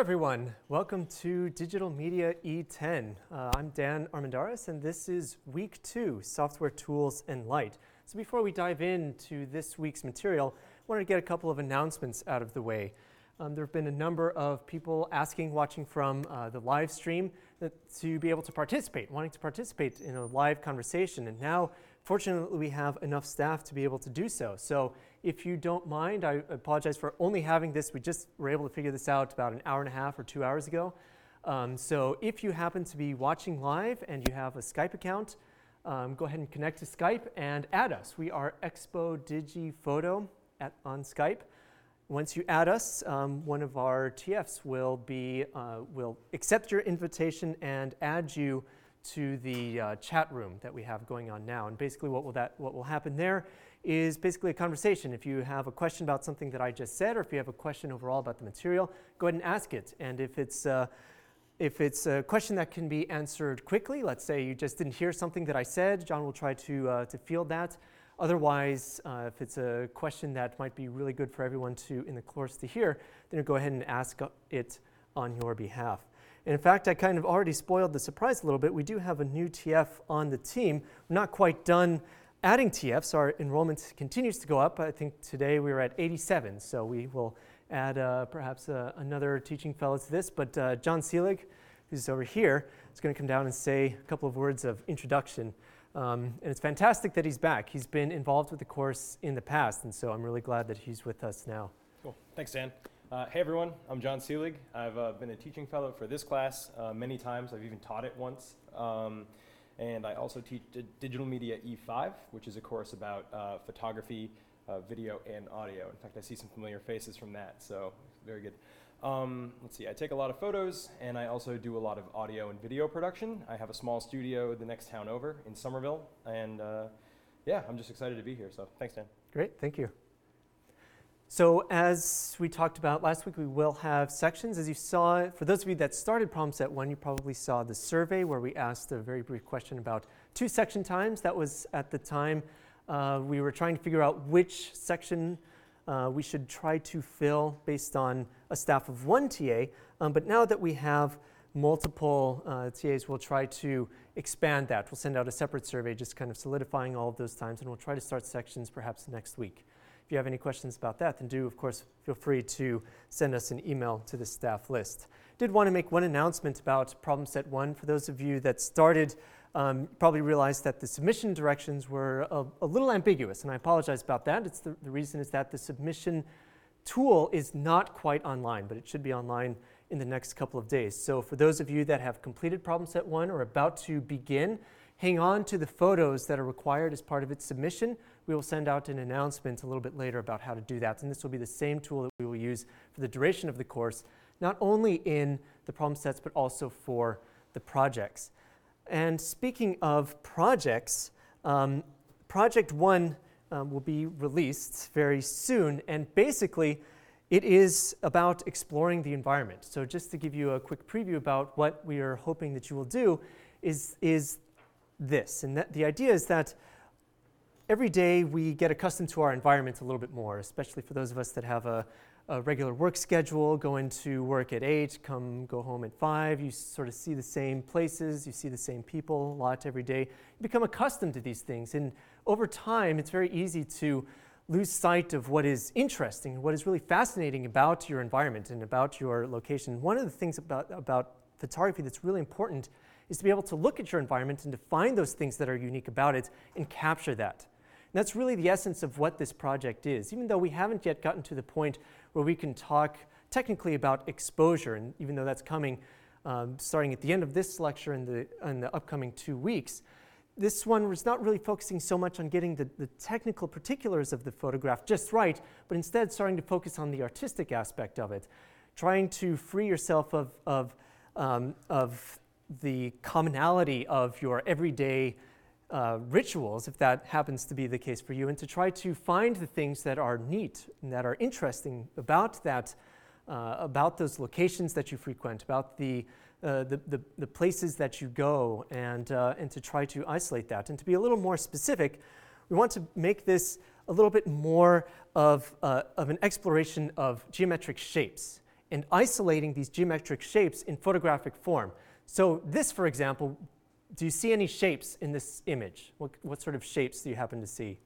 everyone. Welcome to Digital Media E10. I'm Dan Armendariz, and this is Week 2, Software Tools and Light. So before we dive into this week's material, I wanted to get a couple of announcements out of the way. There have been a number of people watching from the live stream to be able to participate, wanting to participate in a live conversation. And now, fortunately, we have enough staff to be able to do so. So if you don't mind, I apologize for only having this. We just were able to figure this out about an hour and a half or 2 hours ago. So if you happen to be watching live and you have a Skype account, go ahead and connect to Skype and add us. We are Expo Digi Photo on Skype. Once you add us, one of our TFs will accept your invitation and add you to the chat room that we have going on now. And basically what will happen there is basically a conversation. If you have a question about something that I just said, or if you have a question overall about the material, go ahead and ask it. And if it's a question that can be answered quickly, let's say you just didn't hear something that I said, John will try to field that. Otherwise, if it's a question that might be really good for everyone in the course to hear, then go ahead and ask it on your behalf. And in fact, I kind of already spoiled the surprise a little bit. We do have a new TF on the team. We're not quite done adding TFs. Our enrollment continues to go up. I think today we were at 87, so we will add perhaps another teaching fellow to this. But John Seelig, who's over here, is going to come down and say a couple of words of introduction. And it's fantastic that he's back. He's been involved with the course in the past, and so I'm really glad that he's with us now. Cool. Thanks, Dan. Hey, everyone. I'm John Seelig. I've been a teaching fellow for this class many times. I've even taught it once. And I also teach Digital Media E5, which is a course about photography, video, and audio. In fact, I see some familiar faces from that, so very good. Let's see, I take a lot of photos, and I also do a lot of audio and video production. I have a small studio the next town over in Somerville, and yeah, I'm just excited to be here, so thanks, Dan. Great, thank you. So as we talked about last week, we will have sections. As you saw, for those of you that started Problem Set 1, you probably saw the survey where we asked a very brief question about 2 section times. That was at the time we were trying to figure out which section we should try to fill based on a staff of 1 TA. But now that we have multiple TAs, we'll try to expand that. We'll send out a separate survey just kind of solidifying all of those times, and we'll try to start sections perhaps next week. If you have any questions about that, then do, of course, feel free to send us an email to the staff list. Did want to make one announcement about Problem Set 1. For those of you that started, probably realized that the submission directions were a little ambiguous, and I apologize about that. The reason is that the submission tool is not quite online, but it should be online in the next couple of days. So for those of you that have completed Problem Set 1 or about to begin, hang on to the photos that are required as part of its submission. We will send out an announcement a little bit later about how to do that. And this will be the same tool that we will use for the duration of the course, not only in the problem sets, but also for the projects. And speaking of projects, Project 1 will be released very soon. And basically, it is about exploring the environment. So just to give you a quick preview about what we are hoping that you will do is this. And the idea is that every day we get accustomed to our environment a little bit more, especially for those of us that have a regular work schedule, go into work at 8, go home at 5. You sort of see the same places, you see the same people a lot every day. You become accustomed to these things. And over time, it's very easy to lose sight of what is interesting and what is really fascinating about your environment and about your location. One of the things about photography that's really important is to be able to look at your environment and to find those things that are unique about it and capture that. And that's really the essence of what this project is. Even though we haven't yet gotten to the point where we can talk technically about exposure, and even though that's coming starting at the end of this lecture in the upcoming 2 weeks, this one was not really focusing so much on getting the technical particulars of the photograph just right, but instead starting to focus on the artistic aspect of it, trying to free yourself of the commonality of your everyday rituals, if that happens to be the case for you, and to try to find the things that are neat and that are interesting about those locations that you frequent, about the places that you go, and to try to isolate that. And to be a little more specific, we want to make this a little bit more of an exploration of geometric shapes and isolating these geometric shapes in photographic form. So this, for example, do you see any shapes in this image? What sort of shapes do you happen to see?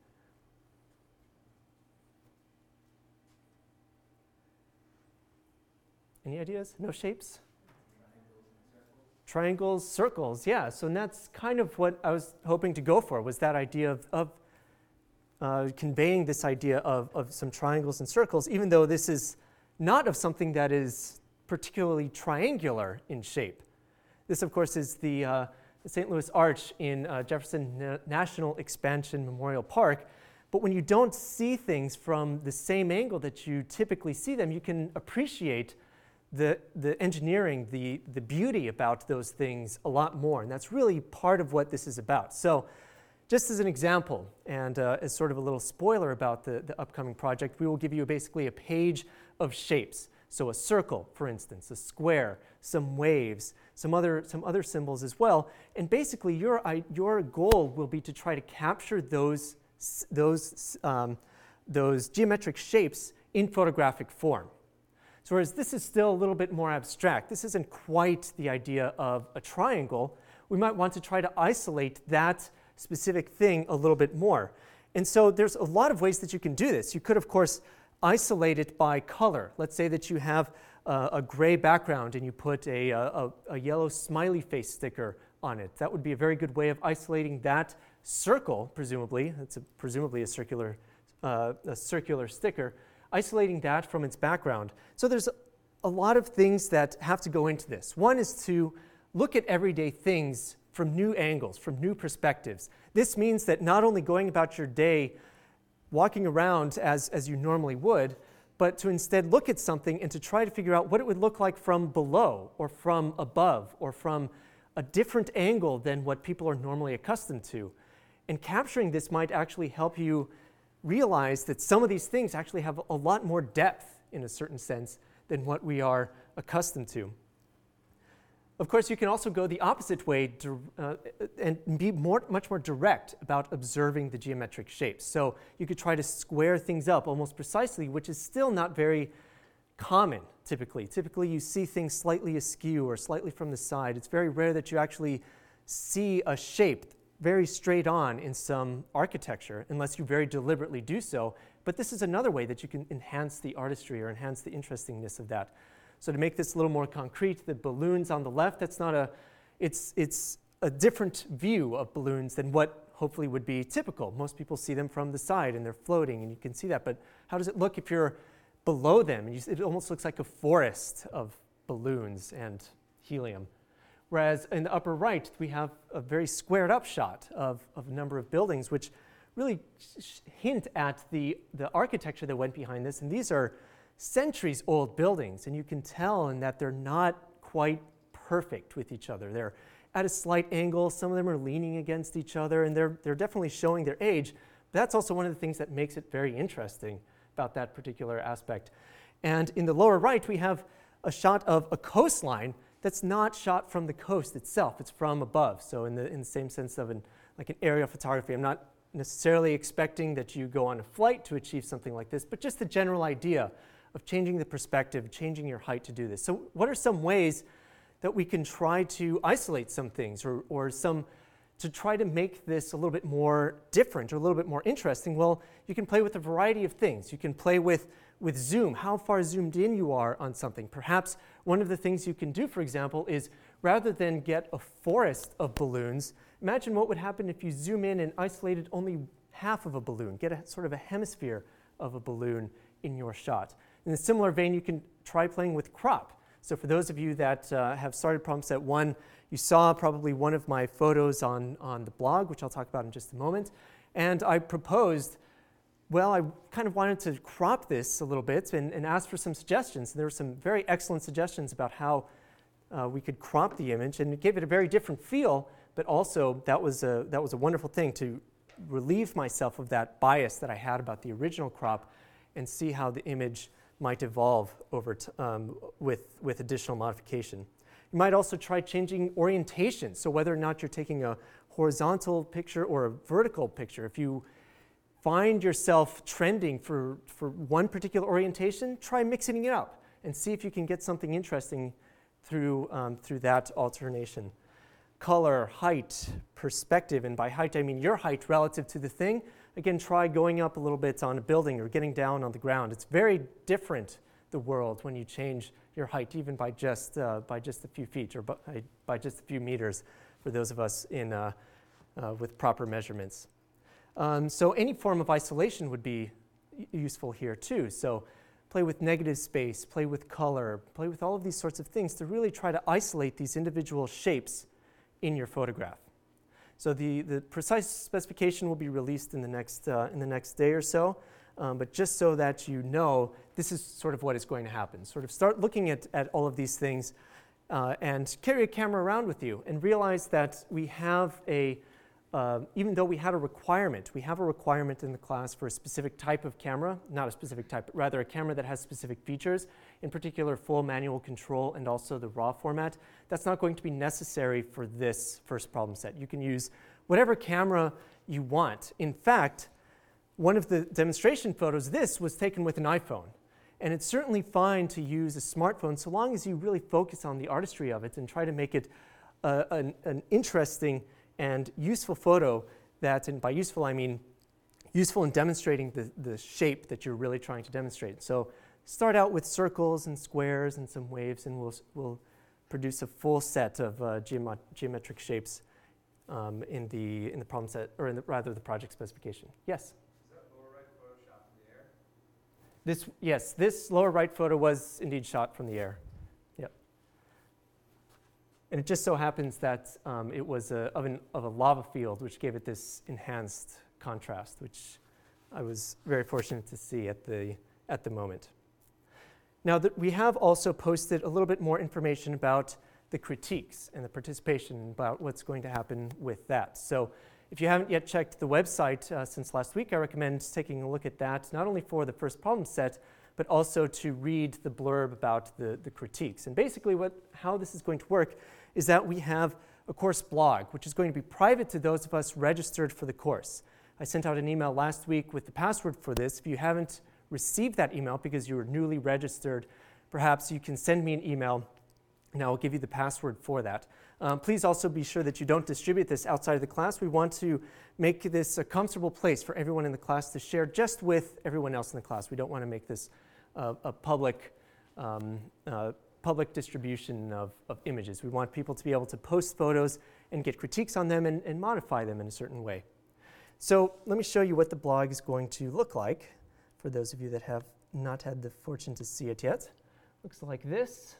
Any ideas? No shapes? Triangles, circles, yeah. So that's kind of what I was hoping to go for, was that idea of conveying this idea of some triangles and circles, even though this is not of something that is particularly triangular in shape. This, of course, is the St. Louis Arch in Jefferson National Expansion Memorial Park. But when you don't see things from the same angle that you typically see them, you can appreciate the engineering, the beauty about those things a lot more. And that's really part of what this is about. So just as an example, and as sort of a little spoiler about the upcoming project, we will give you basically a page of shapes. So a circle, for instance, a square, some waves, some other symbols as well. And basically your goal will be to try to capture those geometric shapes in photographic form. So whereas this is still a little bit more abstract, this isn't quite the idea of a triangle, we might want to try to isolate that specific thing a little bit more. And so there's a lot of ways that you can do this. You could, of course, isolate it by color. Let's say that you have a gray background and you put a yellow smiley face sticker on it. That would be a very good way of isolating that circle, presumably. It's presumably a circular sticker, isolating that from its background. So there's a lot of things that have to go into this. One is to look at everyday things from new angles, from new perspectives. This means that not only going about your day walking around as you normally would, but to instead look at something and to try to figure out what it would look like from below or from above or from a different angle than what people are normally accustomed to. And capturing this might actually help you realize that some of these things actually have a lot more depth in a certain sense than what we are accustomed to. Of course, you can also go the opposite way and be much more direct about observing the geometric shapes. So you could try to square things up almost precisely, which is still not very common typically. Typically, you see things slightly askew or slightly from the side. It's very rare that you actually see a shape very straight on in some architecture, unless you very deliberately do so. But this is another way that you can enhance the artistry or enhance the interestingness of that. So to make this a little more concrete, the balloons on the left, it's a different view of balloons than what hopefully would be typical. Most people see them from the side and they're floating and you can see that, but how does it look if you're below them? It almost looks like a forest of balloons and helium. Whereas in the upper right, we have a very squared up shot of a number of buildings, which really hint at the architecture that went behind this. And these are centuries old buildings, and you can tell in that they're not quite perfect with each other. They're at a slight angle. Some of them are leaning against each other, and they're definitely showing their age. But that's also one of the things that makes it very interesting about that particular aspect. And in the lower right, we have a shot of a coastline that's not shot from the coast itself. It's from above. So in the same sense of an aerial photography, I'm not necessarily expecting that you go on a flight to achieve something like this, but just the general idea of changing the perspective, changing your height to do this. So what are some ways that we can try to isolate some things or to try to make this a little bit more different or a little bit more interesting? Well, you can play with a variety of things. You can play with zoom, how far zoomed in you are on something. Perhaps one of the things you can do, for example, is rather than get a forest of balloons, imagine what would happen if you zoom in and isolated only half of a balloon, get a sort of a hemisphere of a balloon in your shot. In a similar vein, you can try playing with crop. So for those of you that have started Problem Set 1, you saw probably one of my photos on the blog, which I'll talk about in just a moment. And I proposed, well, I kind of wanted to crop this a little bit and ask for some suggestions. And there were some very excellent suggestions about how we could crop the image, and it gave it a very different feel, but also that was a wonderful thing to relieve myself of that bias that I had about the original crop and see how the image might evolve over with additional modification. You might also try changing orientation, so whether or not you're taking a horizontal picture or a vertical picture. If you find yourself trending for one particular orientation, try mixing it up. and see if you can get something interesting through that alternation. Color, height, perspective, and by height I mean your height relative to the thing. Again, try going up a little bit on a building or getting down on the ground. It's very different, the world, when you change your height, even by just a few feet or by just a few meters for those of us with proper measurements. So any form of isolation would be useful here too. So play with negative space, play with color, play with all of these sorts of things to really try to isolate these individual shapes in your photograph. So the precise specification will be released in the next day or so, but just so that you know, this is sort of what is going to happen. Sort of start looking at all of these things and carry a camera around with you and realize that we have even though we have a requirement in the class for a specific type of camera, not a specific type, but rather a camera that has specific features, in particular full manual control and also the RAW format. That's not going to be necessary for this first problem set. You can use whatever camera you want. In fact, one of the demonstration photos, this was taken with an iPhone. And it's certainly fine to use a smartphone so long as you really focus on the artistry of it and try to make it an interesting and useful photo that, and by useful I mean useful in demonstrating the shape that you're really trying to demonstrate. So start out with circles and squares and some waves, and we'll produce a full set of geometric shapes in the problem set, or rather the project specification. Yes? Is that lower right photo shot from the air? This lower right photo was indeed shot from the air. Yep. And it just so happens that it was of a lava field, which gave it this enhanced contrast, which I was very fortunate to see at the moment. Now, we have also posted a little bit more information about the critiques and the participation, about what's going to happen with that. So if you haven't yet checked the website since last week, I recommend taking a look at that, not only for the first problem set, but also to read the blurb about the critiques. And basically how this is going to work is that we have a course blog, which is going to be private to those of us registered for the course. I sent out an email last week with the password for this. If you haven't received that email because you were newly registered, perhaps you can send me an email and I'll give you the password for that. Please also be sure that you don't distribute this outside of the class. We want to make this a comfortable place for everyone in the class to share just with everyone else in the class. We don't want to make this a public distribution of images. We want people to be able to post photos and get critiques on them and modify them in a certain way. So let me show you what the blog is going to look like for those of you that have not had the fortune to see it yet. Looks like this.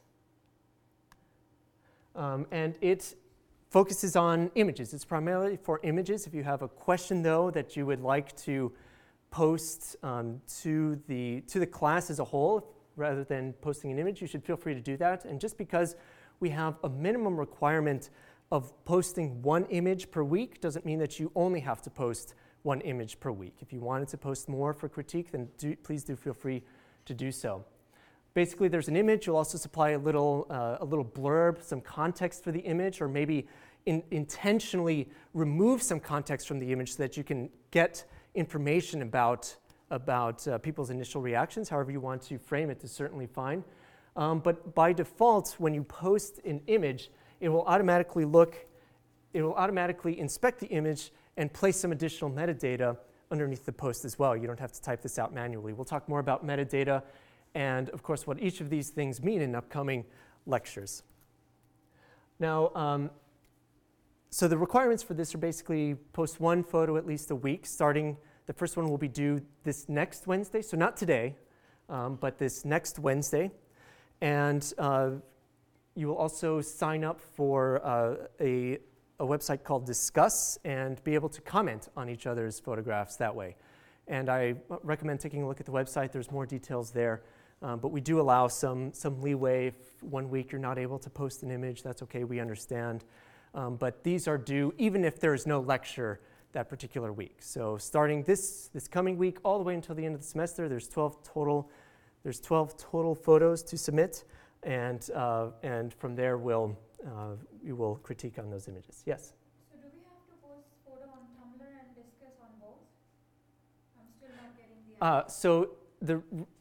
And it focuses on images. It's primarily for images. If you have a question, though, that you would like to post to the class as a whole, rather than posting an image, you should feel free to do that. And just because we have a minimum requirement of posting one image per week doesn't mean that you only have to post one image per week. If you wanted to post more for critique, then please do feel free to do so. Basically, there's an image. You'll also supply a little blurb, some context for the image, or maybe intentionally remove some context from the image so that you can get information about people's initial reactions. However you want to frame it is certainly fine. But by default, when you post an image, it will automatically inspect the image and place some additional metadata underneath the post as well. You don't have to type this out manually. We'll talk more about metadata and, of course, what each of these things mean in upcoming lectures. Now, so the requirements for this are basically post one photo at least a week, starting, the first one will be due this next Wednesday, so not today, but this next Wednesday. And you will also sign up for a website called Discuss and be able to comment on each other's photographs that way. And I recommend taking a look at the website. There's more details there. But we do allow some leeway. If 1 week you're not able to post an image, that's okay, we understand. But these are due even if there is no lecture that particular week. So starting this coming week all the way until the end of the semester, there's 12 total photos to submit, and from there we will critique on those images. Yes? So do we have to post photo on Tumblr and Discuss on both? I'm still not getting the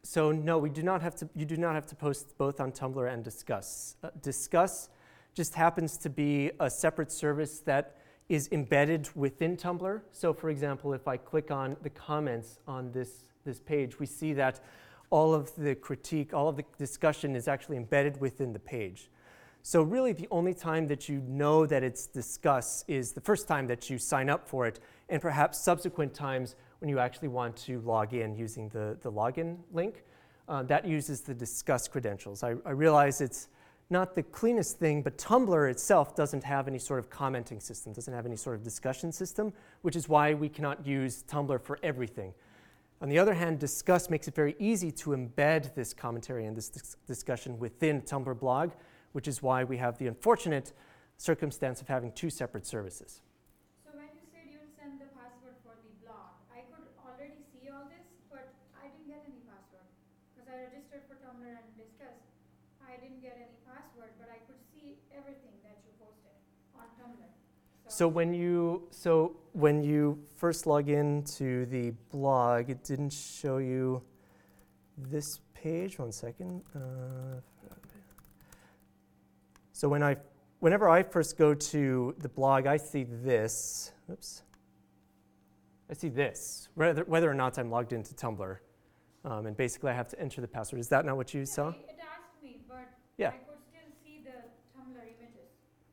So no, we do not have to. You do not have to post both on Tumblr and Disqus. Disqus just happens to be a separate service that is embedded within Tumblr. So, for example, if I click on the comments on this page, we see that all of the critique, all of the discussion is actually embedded within the page. So really the only time that you know that it's Disqus is the first time that you sign up for it, and perhaps subsequent times when you actually want to log in using the login link. That uses the Disqus credentials. I realize it's not the cleanest thing, but Tumblr itself doesn't have any sort of commenting system, doesn't have any sort of discussion system, which is why we cannot use Tumblr for everything. On the other hand, Disqus makes it very easy to embed this commentary and this discussion within Tumblr blog, which is why we have the unfortunate circumstance of having two separate services. So when you said you'll send the password for the blog, I could already see all this, but I didn't get any password. Because I registered for Tumblr and Disqus. I didn't get any password, but I could see everything that you posted on Tumblr. So when you first log in to the blog, it didn't show you this page. 1 second. So whenever I first go to the blog, I see this. Oops. I see this, whether or not I'm logged into Tumblr. And basically I have to enter the password. Is that not what you saw? It asked me, but Yeah. I could still see the Tumblr images.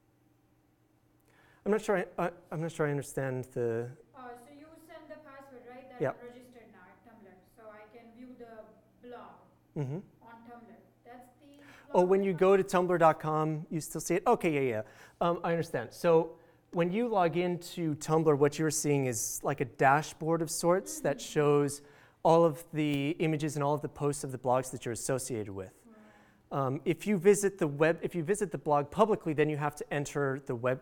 I'm not sure I understand the. So you send the password, right? That Yeah. I'm registered now at Tumblr, so I can view the blog Mm-hmm. on Tumblr. That's the. Oh, blog when you icon? go to tumblr.com, you still see it? Okay, yeah. I understand. So when you log into Tumblr, what you're seeing is like a dashboard of sorts that shows all of the images and all of the posts of the blogs that you're associated with. If you visit the blog publicly, then you have to enter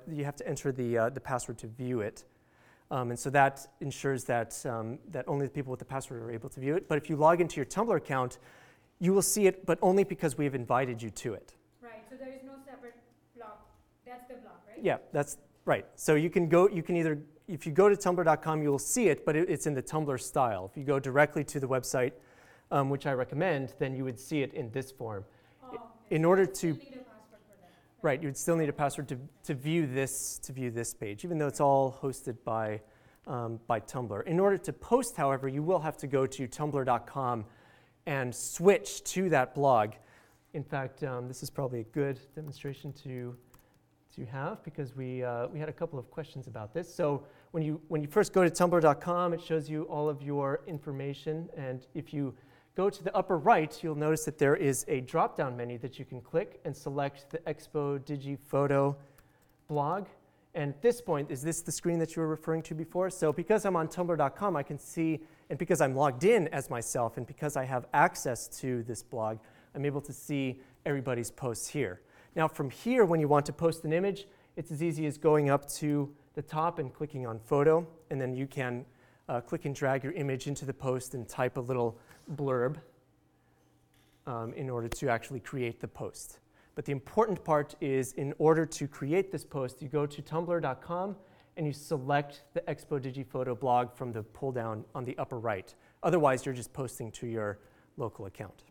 the password to view it. And so that ensures that only the people with the password are able to view it. But if you log into your Tumblr account, you will see it, but only because we have invited you to it. Right, so there is no separate blog. That's the blog, right? Yeah, that's right. So if you go to tumblr.com, you will see it, but it's in the Tumblr style. If you go directly to the website, which I recommend, then you would see it in this form. Oh, okay. In order You to, still need a password for that. right, you would still need a password to view this page, even though it's all hosted by Tumblr. In order to post, however, you will have to go to tumblr.com and switch to that blog. In fact, this is probably a good demonstration to have, because we had a couple of questions about this. So when you first go to tumblr.com, it shows you all of your information, and if you go to the upper right, you'll notice that there is a drop-down menu that you can click and select the Expo DigiPhoto blog. And at this point, is this the screen that you were referring to before? So because I'm on tumblr.com, I can see, and because I'm logged in as myself, and because I have access to this blog, I'm able to see everybody's posts here. Now from here, when you want to post an image, it's as easy as going up to the top and clicking on photo, and then you can click and drag your image into the post and type a little blurb in order to actually create the post. But the important part is, in order to create this post, you go to tumblr.com and you select the Expo DigiPhoto blog from the pull down on the upper right. Otherwise, you're just posting to your local account.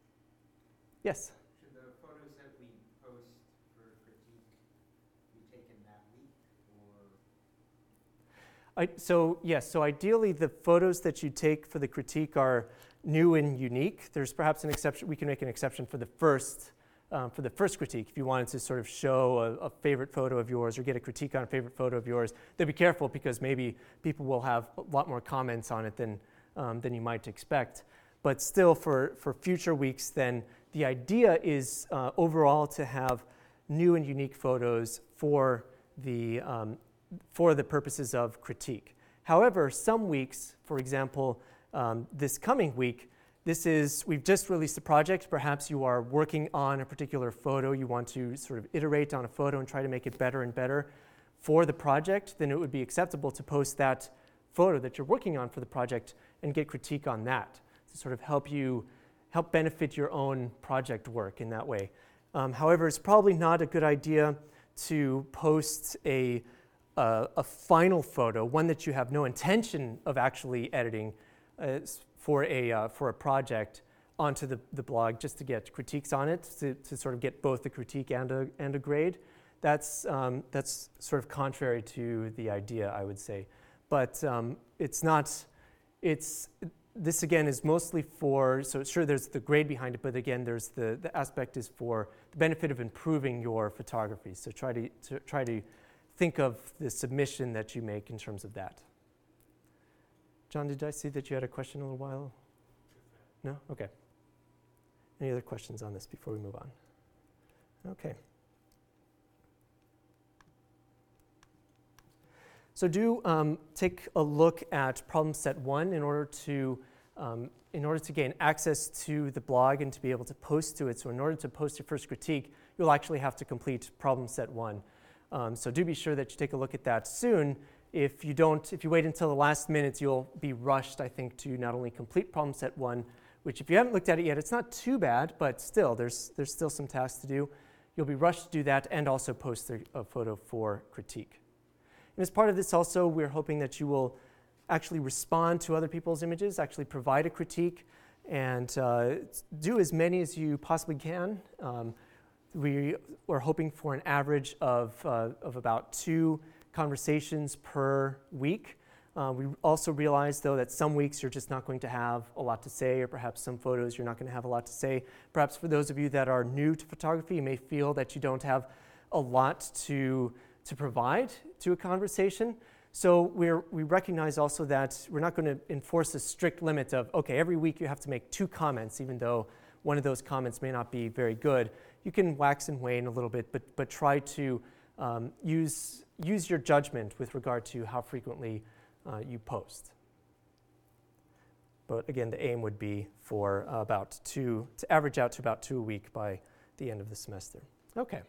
Yes? Should the photos that we post for critique be taken that week, or? So ideally the photos that you take for the critique are new and unique. There's perhaps an exception, we can make an exception for the first critique. If you wanted to sort of show a favorite photo of yours or get a critique on a favorite photo of yours, then be careful, because maybe people will have a lot more comments on it than you might expect. But still, for future weeks, then the idea is overall to have new and unique photos for the purposes of critique. However, some weeks, for example, this coming week, we've just released a project. Perhaps you are working on a particular photo. You want to sort of iterate on a photo and try to make it better and better for the project. Then it would be acceptable to post that photo that you're working on for the project and get critique on that, to sort of help benefit your own project work in that way. However, it's probably not a good idea to post a final photo, one that you have no intention of actually editing, for a project onto the blog just to get critiques on it, to sort of get both the critique and a grade. That's sort of contrary to the idea, I would say. But it's not, this again is mostly for, so sure there's the grade behind it, but again there's the aspect is for the benefit of improving your photography. So try to think of the submission that you make in terms of that. John, did I see that you had a question a little while? No? Okay. Any other questions on this before we move on? Okay. So do take a look at problem set 1 in order to gain access to the blog and to be able to post to it. So in order to post your first critique, you'll actually have to complete problem set 1. So do be sure that you take a look at that soon. If you wait until the last minute, you'll be rushed, I think, to not only complete problem set 1, which if you haven't looked at it yet, it's not too bad, but still, there's still some tasks to do. You'll be rushed to do that and also post a photo for critique. And as part of this also, we're hoping that you will actually respond to other people's images, actually provide a critique, and do as many as you possibly can. We are hoping for an average of about 2 conversations per week. We also realize, though, that some weeks you're just not going to have a lot to say, or perhaps some photos you're not going to have a lot to say. Perhaps for those of you that are new to photography, you may feel that you don't have a lot to provide to a conversation. So we recognize also that we're not going to enforce a strict limit of, okay, every week you have to make 2 comments, even though one of those comments may not be very good. You can wax and wane a little bit, but try to use your judgment with regard to how frequently you post. But again, the aim would be for to average out to about 2 a week by the end of the semester. Okay.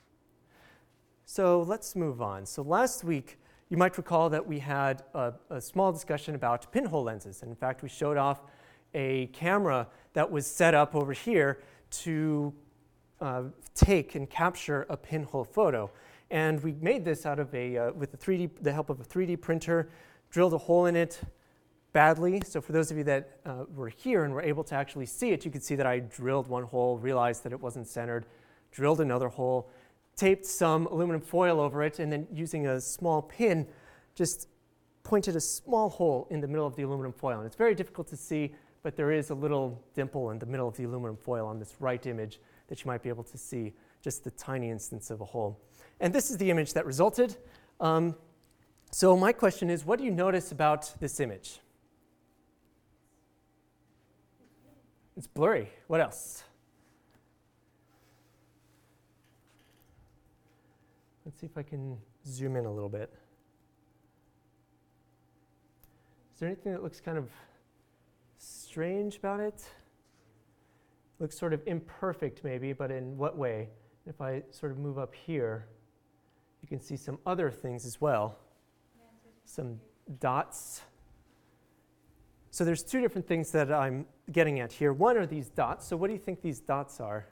So let's move on. So last week, you might recall that we had a small discussion about pinhole lenses. And in fact, we showed off a camera that was set up over here to take and capture a pinhole photo. And we made this out of with the help of a 3D printer, drilled a hole in it badly. So for those of you that were here and were able to actually see it, you could see that I drilled one hole, realized that it wasn't centered, drilled another hole, taped some aluminum foil over it, and then using a small pin, just pointed a small hole in the middle of the aluminum foil. And it's very difficult to see, but there is a little dimple in the middle of the aluminum foil on this right image that you might be able to see, just the tiny instance of a hole. And this is the image that resulted. So my question is, what do you notice about this image? It's blurry. What else? Let's see if I can zoom in a little bit. Is there anything that looks kind of strange about it? Looks sort of imperfect maybe, but in what way? If I sort of move up here, you can see some other things as well. Some dots. So there's 2 different things that I'm getting at here. One are these dots. So what do you think these dots are?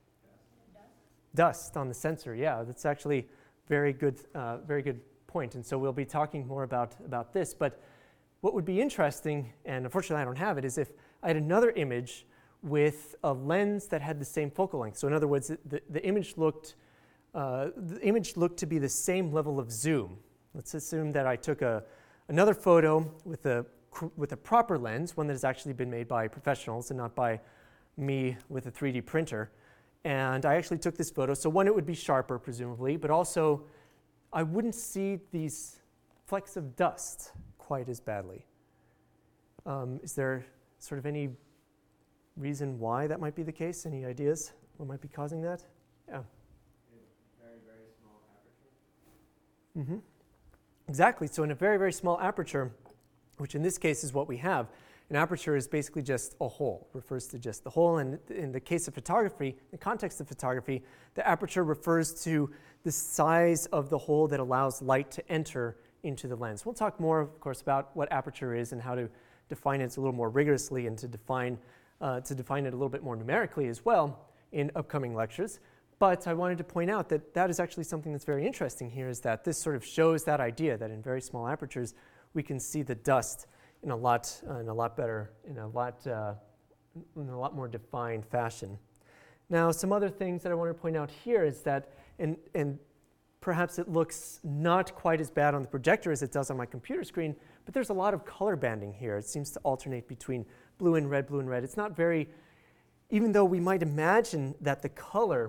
Dust on the sensor. Yeah, that's actually very good point. And so we'll be talking more about this. But what would be interesting, and unfortunately I don't have it, is if I had another image with a lens that had the same focal length. So in other words, the image looked to be the same level of zoom. Let's assume that I took another photo with a proper lens, one that has actually been made by professionals and not by me with a 3D printer. And I actually took this photo. So one, it would be sharper, presumably, but also I wouldn't see these flecks of dust quite as badly. Is there sort of any reason why that might be the case? Any ideas what might be causing that? Yeah. Very, very small aperture. Mm-hmm. Exactly. So in a very, very small aperture, which in this case is what we have, an aperture is basically just a hole, refers to just the hole. And in the case of photography, in the context of photography, the aperture refers to the size of the hole that allows light to enter into the lens. We'll talk more, of course, about what aperture is and how to define it a little more rigorously and to define it a little bit more numerically as well in upcoming lectures. But I wanted to point out that that is actually something that's very interesting here, is that this sort of shows that idea that in very small apertures we can see the dust in a lot in a lot more defined fashion. Now, some other things that I want to point out here is that, and perhaps it looks not quite as bad on the projector as it does on my computer screen, but there's a lot of color banding here. It seems to alternate between blue and red, blue and red. It's not very, even though we might imagine that the color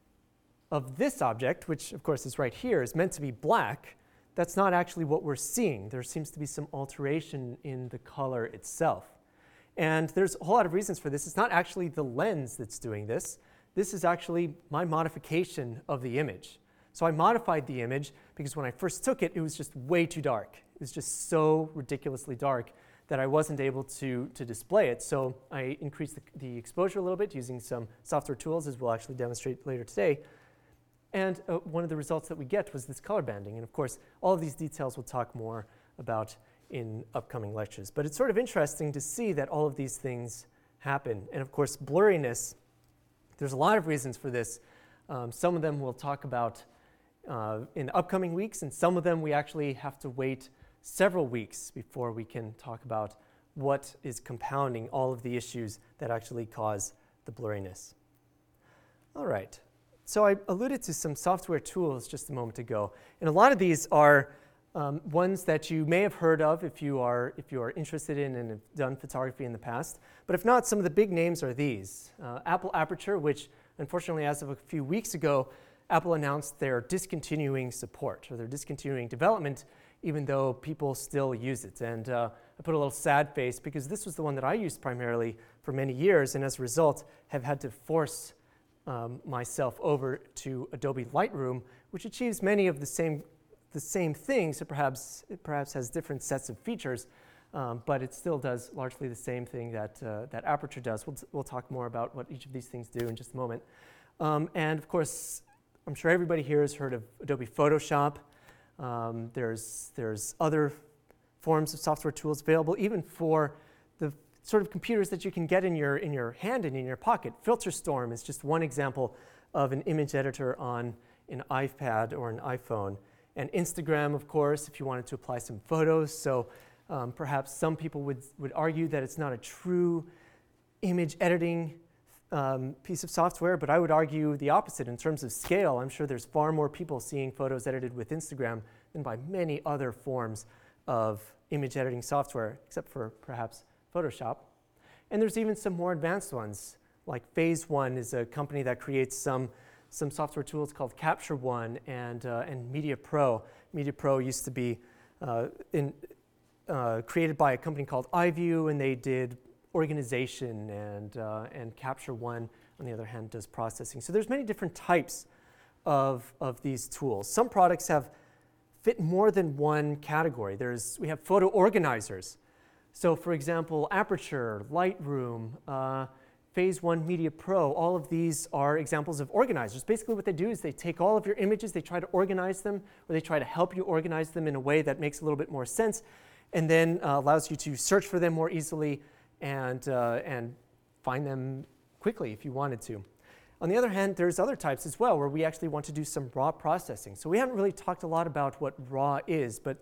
of this object, which of course is right here, is meant to be black, that's not actually what we're seeing. There seems to be some alteration in the color itself. And there's a whole lot of reasons for this. It's not actually the lens that's doing this. This is actually my modification of the image. So I modified the image because when I first took it, it was just way too dark. It was just so ridiculously dark that I wasn't able to display it. So I increased the exposure a little bit using some software tools, as we'll actually demonstrate later today. And one of the results that we get was this color banding. And of course, all of these details we'll talk more about in upcoming lectures. But it's sort of interesting to see that all of these things happen. And of course, blurriness, there's a lot of reasons for this. Some of them we'll talk about in upcoming weeks, and some of them we actually have to wait several weeks before we can talk about what is compounding all of the issues that actually cause the blurriness. All right. So I alluded to some software tools just a moment ago, and a lot of these are ones that you may have heard of if you are interested in and have done photography in the past. But if not, some of the big names are these. Apple Aperture, which unfortunately as of a few weeks ago, Apple announced they're discontinuing support, or they're discontinuing development, even though people still use it. And I put a little sad face because this was the one that I used primarily for many years, and as a result have had to force myself over to Adobe Lightroom, which achieves many of the same things. It perhaps has different sets of features, but it still does largely the same thing that Aperture does. We'll talk more about what each of these things do in just a moment. And of course, I'm sure everybody here has heard of Adobe Photoshop. There's other forms of software tools available, even for the sort of computers that you can get in your hand and in your pocket. FilterStorm is just one example of an image editor on an iPad or an iPhone. And Instagram, of course, if you wanted to apply some photos. So perhaps some people would argue that it's not a true image editing piece of software, but I would argue the opposite in terms of scale. I'm sure there's far more people seeing photos edited with Instagram than by many other forms of image editing software, except for perhaps Photoshop. And there's even some more advanced ones, like Phase One is a company that creates some software tools called Capture One and Media Pro. Media Pro used to be created by a company called iView, and they did organization, and Capture One, on the other hand, does processing. So there's many different types of these tools. Some products fit more than one category. We have photo organizers. So for example, Aperture, Lightroom, Phase One Media Pro, all of these are examples of organizers. Basically what they do is they take all of your images, they try to organize them, or they try to help you organize them in a way that makes a little bit more sense, and then allows you to search for them more easily and find them quickly if you wanted to. On the other hand, there's other types as well where we actually want to do some raw processing. So we haven't really talked a lot about what raw is, but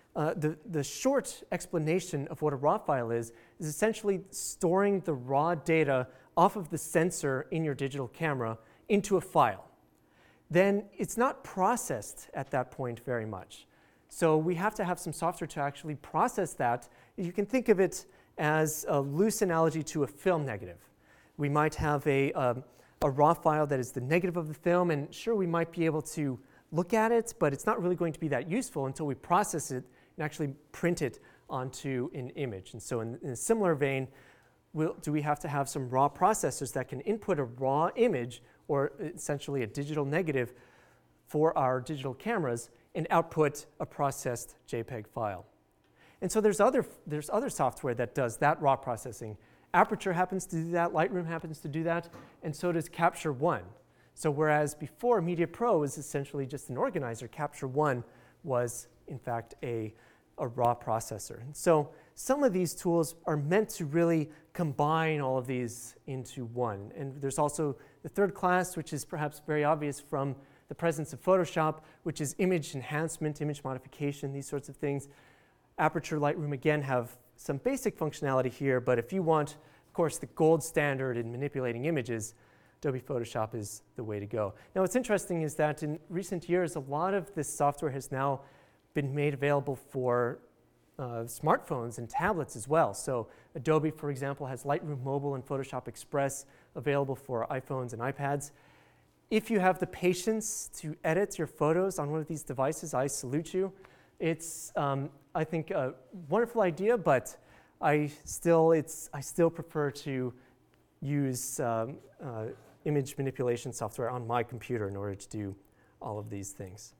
the short explanation of what a raw file is essentially storing the raw data off of the sensor in your digital camera into a file. Then it's not processed at that point very much. So we have to have some software to actually process that. You can think of it as a loose analogy to a film negative. We might have a raw file that is the negative of the film, and sure, we might be able to look at it, but it's not really going to be that useful until we process it and actually print it onto an image. And so in a similar vein, do we have to have some raw processors that can input a raw image, or essentially a digital negative, for our digital cameras and output a processed JPEG file. And so there's other software that does that raw processing. Aperture happens to do that, Lightroom happens to do that, and so does Capture One. So whereas before Media Pro was essentially just an organizer, Capture One was in fact a raw processor. And so some of these tools are meant to really combine all of these into one. And there's also the third class, which is perhaps very obvious from the presence of Photoshop, which is image enhancement, image modification, these sorts of things. Aperture, Lightroom, again, have some basic functionality here, but if you want of course, the gold standard in manipulating images, Adobe Photoshop is the way to go. Now, what's interesting is that in recent years, a lot of this software has now been made available for smartphones and tablets as well. So Adobe, for example, has Lightroom Mobile and Photoshop Express available for iPhones and iPads. If you have the patience to edit your photos on one of these devices, I salute you. It's, I think, a wonderful idea, but I still prefer to use image manipulation software on my computer in order to do all of these things.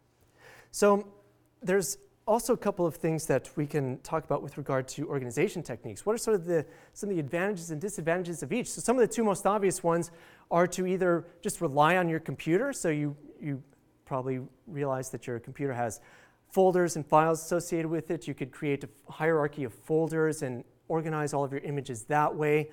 So there's also a couple of things that we can talk about with regard to organization techniques. What are sort of some of the advantages and disadvantages of each? So some of the two most obvious ones are to either just rely on your computer. So you probably realize that your computer has folders and files associated with it. You could create a hierarchy of folders and organize all of your images that way.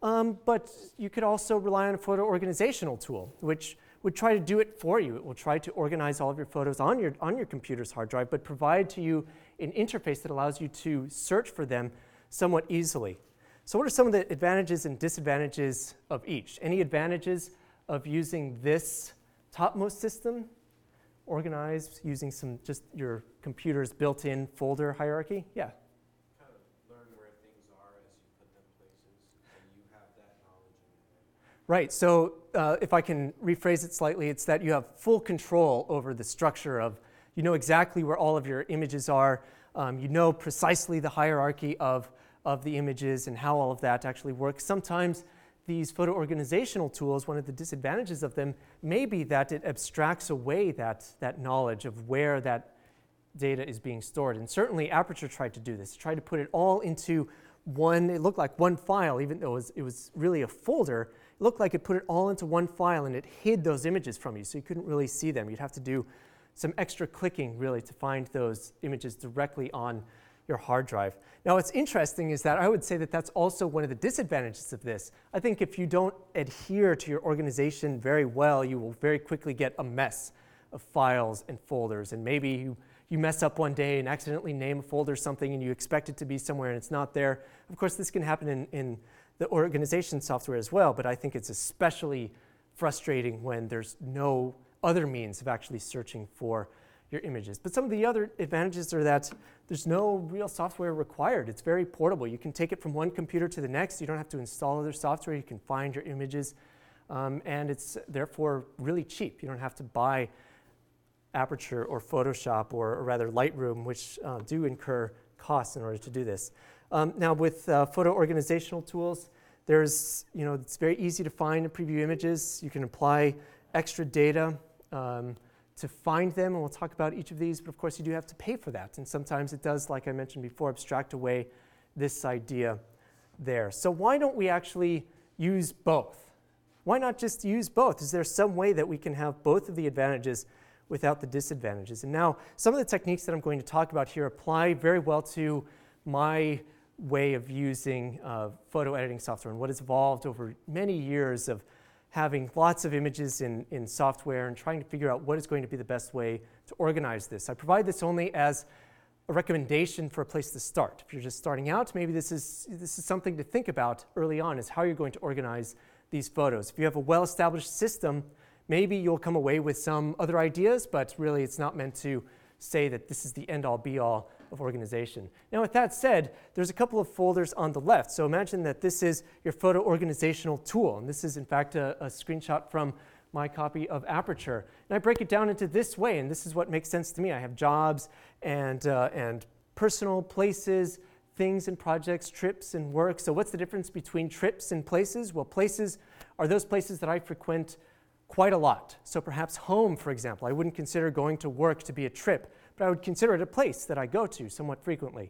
But you could also rely on a photo organizational tool, which would try to do it for you. It will try to organize all of your photos on your computer's hard drive, but provide to you an interface that allows you to search for them somewhat easily. So what are some of the advantages and disadvantages of each? Any advantages of using this topmost system, organized using just your computer's built-in folder hierarchy? Yeah. Kind of learn where things are as you put them places, so you have that knowledge in your head. Right, so if I can rephrase it slightly, it's that you have full control over the structure of, you know exactly where all of your images are, you know precisely the hierarchy of the images and how all of that actually works. Sometimes these photo organizational tools, one of the disadvantages of them may be that it abstracts away that knowledge of where that data is being stored. And certainly Aperture tried to do this, tried to put it all into one, it looked like one file, even though it was really a folder. It looked like it put it all into one file and it hid those images from you, so you couldn't really see them. You'd have to do some extra clicking really to find those images directly on your hard drive. Now what's interesting is that I would say that that's also one of the disadvantages of this. I think if you don't adhere to your organization very well, you will very quickly get a mess of files and folders, and maybe you mess up one day and accidentally name a folder something and you expect it to be somewhere and it's not there. Of course, this can happen in the organization software as well, but I think it's especially frustrating when there's no other means of actually searching for your images. But some of the other advantages are that there's no real software required. It's very portable. You can take it from one computer to the next. You don't have to install other software. You can find your images, and it's therefore really cheap. You don't have to buy Aperture or Photoshop or rather Lightroom, which do incur costs in order to do this. Now with photo organizational tools, it's very easy to find and preview images. You can apply extra data to find them, and we'll talk about each of these, but of course you do have to pay for that. And sometimes it does, like I mentioned before, abstract away this idea there. So why don't we actually use both? Why not just use both? Is there some way that we can have both of the advantages without the disadvantages? And now, some of the techniques that I'm going to talk about here apply very well to my way of using photo editing software and what has evolved over many years of having lots of images in software and trying to figure out what is going to be the best way to organize this. I provide this only as a recommendation for a place to start. If you're just starting out, maybe this is something to think about early on, is how you're going to organize these photos. If you have a well-established system, maybe you'll come away with some other ideas, but really it's not meant to say that this is the end-all be-all of organization. Now with that said, there's a couple of folders on the left. So imagine that this is your photo organizational tool, and this is in fact a screenshot from my copy of Aperture. And I break it down into this way, and this is what makes sense to me. I have jobs and personal places, things and projects, trips and work. So what's the difference between trips and places? Well, places are those places that I frequent quite a lot. So perhaps home, for example. I wouldn't consider going to work to be a trip, but I would consider it a place that I go to somewhat frequently.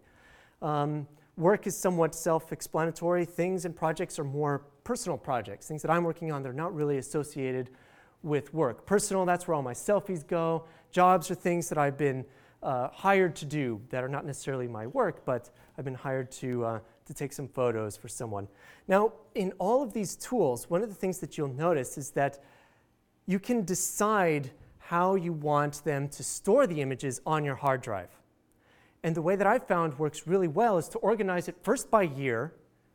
Work is somewhat self-explanatory. Things and projects are more personal projects, things that I'm working on that are not really associated with work. Personal, that's where all my selfies go. Jobs are things that I've been hired to do that are not necessarily my work, but I've been hired to take some photos for someone. Now, in all of these tools, one of the things that you'll notice is that you can decide how you want them to store the images on your hard drive. And the way that I've found works really well is to organize it first by year,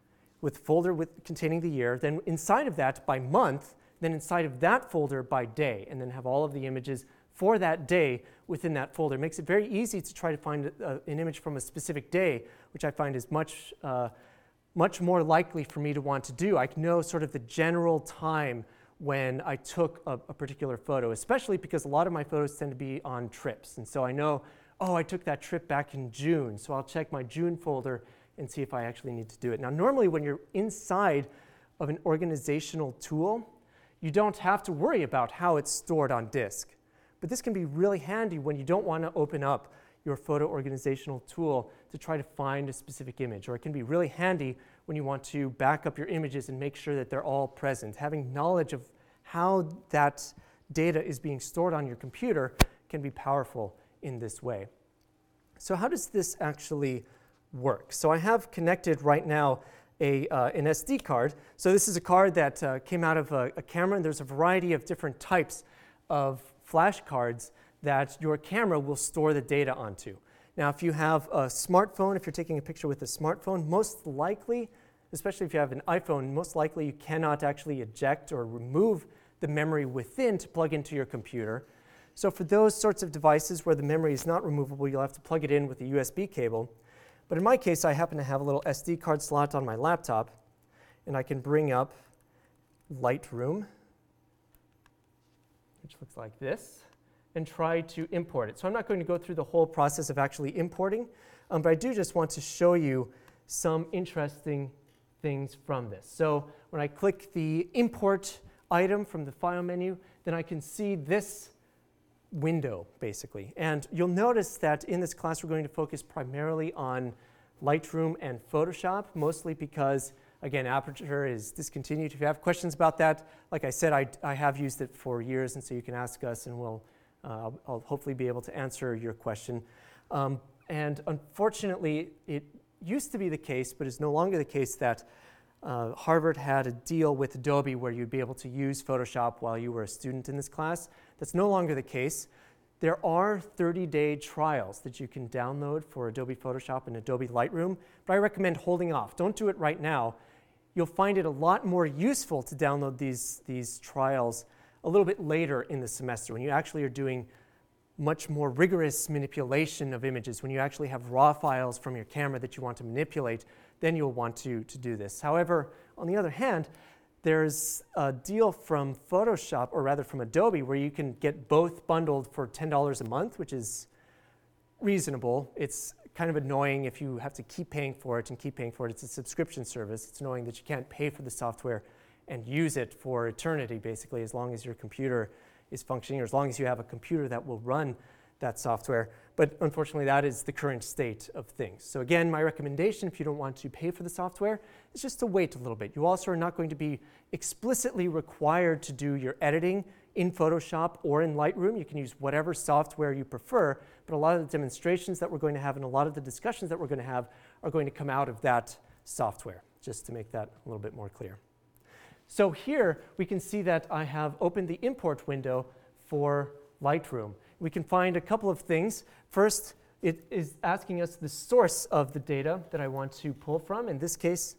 with folder containing the year, then inside of that by month, then inside of that folder by day, and then have all of the images for that day within that folder. It makes it very easy to try to find an image from a specific day, which I find is much more likely for me to want to do. I know sort of the general time when I took a particular photo, especially because a lot of my photos tend to be on trips. And so I know, oh, I took that trip back in June, so I'll check my June folder and see if I actually need to do it. Now, normally when you're inside of an organizational tool, you don't have to worry about how it's stored on disk. But this can be really handy when you don't want to open up your photo organizational tool to try to find a specific image. Or it can be really handy when you want to back up your images and make sure that they're all present. Having knowledge of how that data is being stored on your computer can be powerful in this way. So how does this actually work? So I have connected right now an SD card. So this is a card that came out of a camera, and there's a variety of different types of flash cards that your camera will store the data onto. Now, if you have a smartphone, if you're taking a picture with a smartphone, most likely, especially if you have an iPhone, most likely you cannot actually eject or remove the memory within to plug into your computer. So for those sorts of devices where the memory is not removable, you'll have to plug it in with a USB cable. But in my case, I happen to have a little SD card slot on my laptop, and I can bring up Lightroom, which looks like this, and try to import it. So I'm not going to go through the whole process of actually importing, but I do just want to show you some interesting things from this. So when I click the import item from the file menu, then I can see this window, basically. And you'll notice that in this class we're going to focus primarily on Lightroom and Photoshop, mostly because, again, Aperture is discontinued. If you have questions about that, like I said, I have used it for years, and so you can ask us, and I'll hopefully be able to answer your question. And unfortunately, it used to be the case, but is no longer the case, that Harvard had a deal with Adobe where you'd be able to use Photoshop while you were a student in this class. That's no longer the case. There are 30-day trials that you can download for Adobe Photoshop and Adobe Lightroom, but I recommend holding off. Don't do it right now. You'll find it a lot more useful to download these trials a little bit later in the semester when you actually are doing much more rigorous manipulation of images, when you actually have raw files from your camera that you want to manipulate, then you'll want to do this. However, on the other hand, there's a deal from Photoshop, or rather from Adobe, where you can get both bundled for $10 a month, which is reasonable. It's kind of annoying if you have to keep paying for it and keep paying for it. It's a subscription service. It's annoying that you can't pay for the software and use it for eternity, basically, as long as your computer is functioning, or as long as you have a computer that will run that software. But unfortunately, that is the current state of things. So again, my recommendation, if you don't want to pay for the software, is just to wait a little bit. You also are not going to be explicitly required to do your editing in Photoshop or in Lightroom. You can use whatever software you prefer, but a lot of the demonstrations that we're going to have and a lot of the discussions that we're going to have are going to come out of that software, just to make that a little bit more clear. So here we can see that I have opened the import window for Lightroom. We can find a couple of things. First, it is asking us the source of the data that I want to pull from. In this case,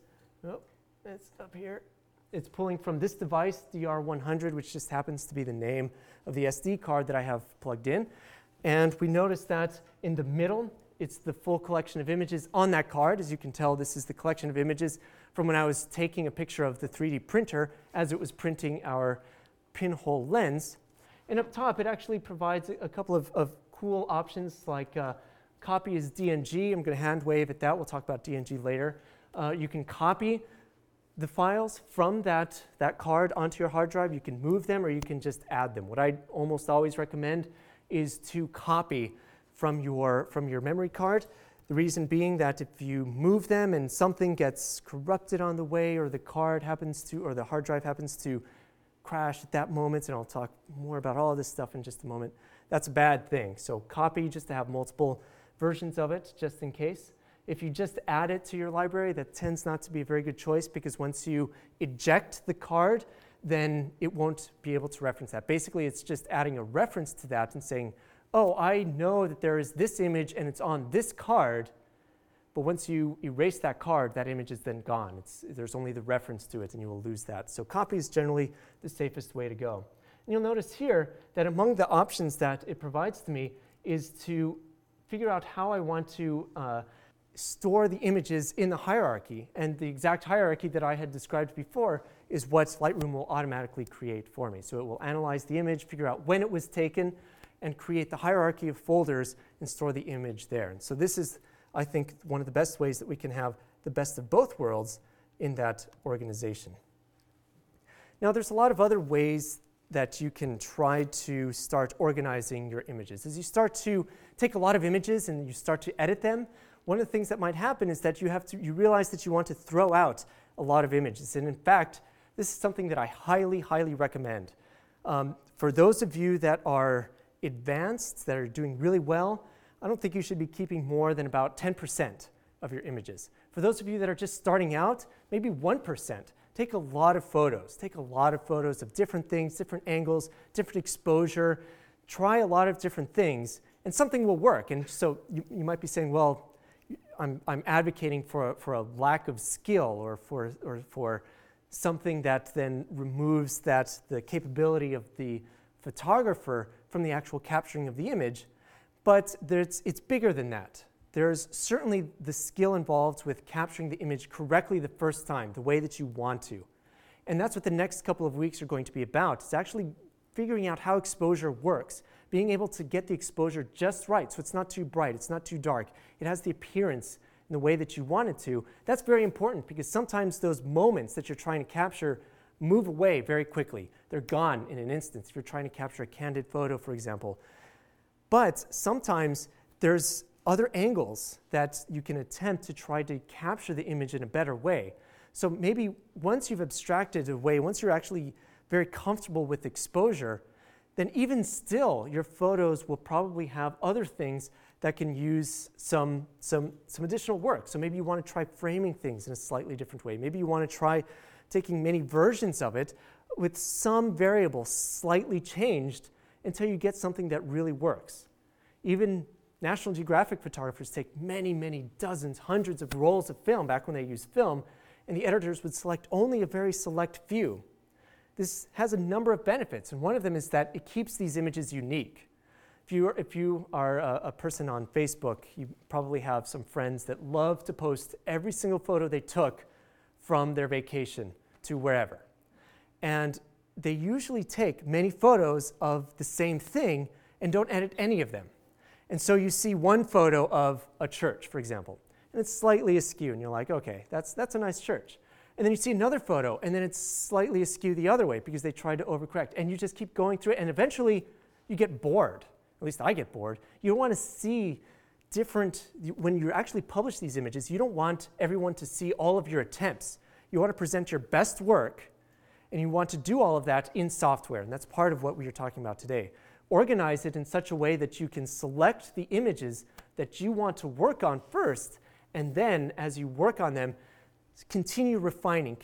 it's up here. It's pulling from this device, DR100, which just happens to be the name of the SD card that I have plugged in. And we notice that in the middle, it's the full collection of images on that card. As you can tell, this is the collection of images from when I was taking a picture of the 3D printer as it was printing our pinhole lens. And up top, it actually provides a couple of cool options, like copy as DNG. I'm going to hand wave at that. We'll talk about DNG later. You can copy the files from that card onto your hard drive. You can move them, or you can just add them. What I almost always recommend is to copy from your memory card. The reason being that if you move them and something gets corrupted on the way, or the card happens to, or the hard drive happens to crash at that moment, and I'll talk more about all of this stuff in just a moment, that's a bad thing. So copy just to have multiple versions of it, just in case. If you just add it to your library, that tends not to be a very good choice, because once you eject the card, then it won't be able to reference that. Basically, it's just adding a reference to that and saying, oh, I know that there is this image and it's on this card, but once you erase that card, that image is then gone. There's only the reference to it, and you will lose that. So copy is generally the safest way to go. And you'll notice here that among the options that it provides to me is to figure out how I want to store the images in the hierarchy. And the exact hierarchy that I had described before is what Lightroom will automatically create for me. So it will analyze the image, figure out when it was taken, and create the hierarchy of folders and store the image there. And so this is, I think, one of the best ways that we can have the best of both worlds in that organization. Now, there's a lot of other ways that you can try to start organizing your images. As you start to take a lot of images and you start to edit them, one of the things that might happen is that you realize that you want to throw out a lot of images. And in fact, this is something that I highly, highly recommend. For those of you that are advanced, that are doing really well, I don't think you should be keeping more than about 10% of your images. For those of you that are just starting out, maybe 1%. Take a lot of photos. Take a lot of photos of different things, different angles, different exposure. Try a lot of different things, and something will work. And so you might be saying, well, I'm advocating for a lack of skill or for something that then removes the capability of the photographer from the actual capturing of the image. But it's bigger than that. There's certainly the skill involved with capturing the image correctly the first time, the way that you want to. And that's what the next couple of weeks are going to be about. It's actually figuring out how exposure works, being able to get the exposure just right so it's not too bright, it's not too dark. It has the appearance in the way that you want it to. That's very important because sometimes those moments that you're trying to capture move away very quickly. They're gone in an instant if you're trying to capture a candid photo, for example. But sometimes there's other angles that you can attempt to try to capture the image in a better way. So maybe once you've abstracted away, once you're actually very comfortable with exposure, then even still your photos will probably have other things that can use some additional work. So maybe you want to try framing things in a slightly different way. Maybe you want to try taking many versions of it with some variable slightly changed until you get something that really works. Even National Geographic photographers take many, many dozens, hundreds of rolls of film back when they used film, and the editors would select only a very select few. This has a number of benefits, and one of them is that it keeps these images unique. If you are a person on Facebook, you probably have some friends that love to post every single photo they took from their vacation to wherever. And they usually take many photos of the same thing and don't edit any of them. And so you see one photo of a church, for example, and it's slightly askew, and you're like, okay, that's a nice church. And then you see another photo, and then it's slightly askew the other way because they tried to overcorrect. And you just keep going through it, and eventually you get bored. At least I get bored. You don't want to see different, when you actually publish these images, you don't want everyone to see all of your attempts. You want to present your best work, and you want to do all of that in software, and that's part of what we are talking about today. Organize it in such a way that you can select the images that you want to work on first, and then as you work on them, continue refining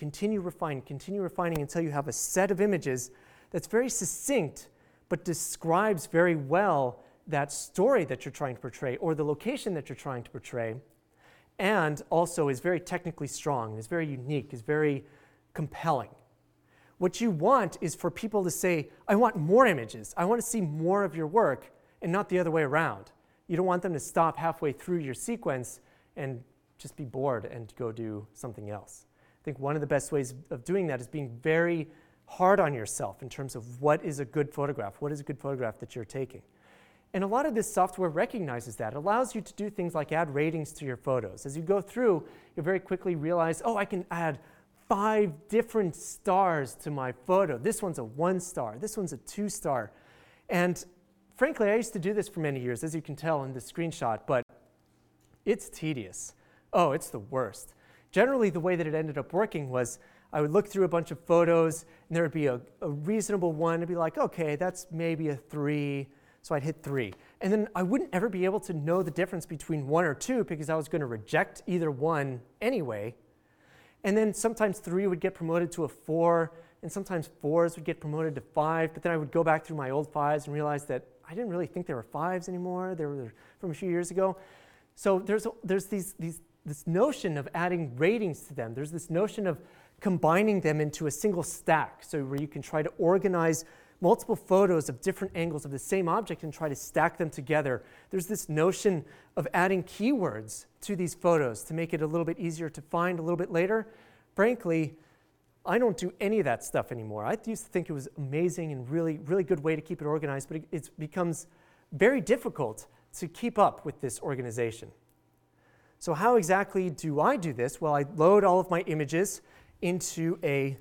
until you have a set of images that's very succinct but describes very well that story that you're trying to portray or the location that you're trying to portray, and also is very technically strong, is very unique, is very compelling. What you want is for people to say, I want more images. I want to see more of your work, and not the other way around. You don't want them to stop halfway through your sequence and just be bored and go do something else. I think one of the best ways of doing that is being very hard on yourself in terms of what is a good photograph, what is a good photograph that you're taking. And a lot of this software recognizes that. It allows you to do things like add ratings to your photos. As you go through, you'll very quickly realize, oh, I can add 5 different stars to my photo. This one's a 1 star. This one's a 2 star. And frankly, I used to do this for many years, as you can tell in the screenshot, but it's tedious. Oh, it's the worst. Generally, the way that it ended up working was I would look through a bunch of photos, and there would be a reasonable one. I'd be like, okay, that's maybe a 3, so I'd hit 3. And then I wouldn't ever be able to know the difference between 1 or 2 because I was going to reject either one anyway. And then sometimes 3 would get promoted to a 4, and sometimes 4s would get promoted to 5, but then I would go back through my old 5s and realize that I didn't really think they were 5s anymore. They were from a few years ago. So there's this notion of adding ratings to them. There's this notion of combining them into a single stack, so where you can try to organize multiple photos of different angles of the same object and try to stack them together. There's this notion of adding keywords to these photos to make it a little bit easier to find a little bit later. Frankly, I don't do any of that stuff anymore. I used to think it was amazing and really, really good way to keep it organized, but it becomes very difficult to keep up with this organization. So how exactly do I do this? Well, I load all of my images into a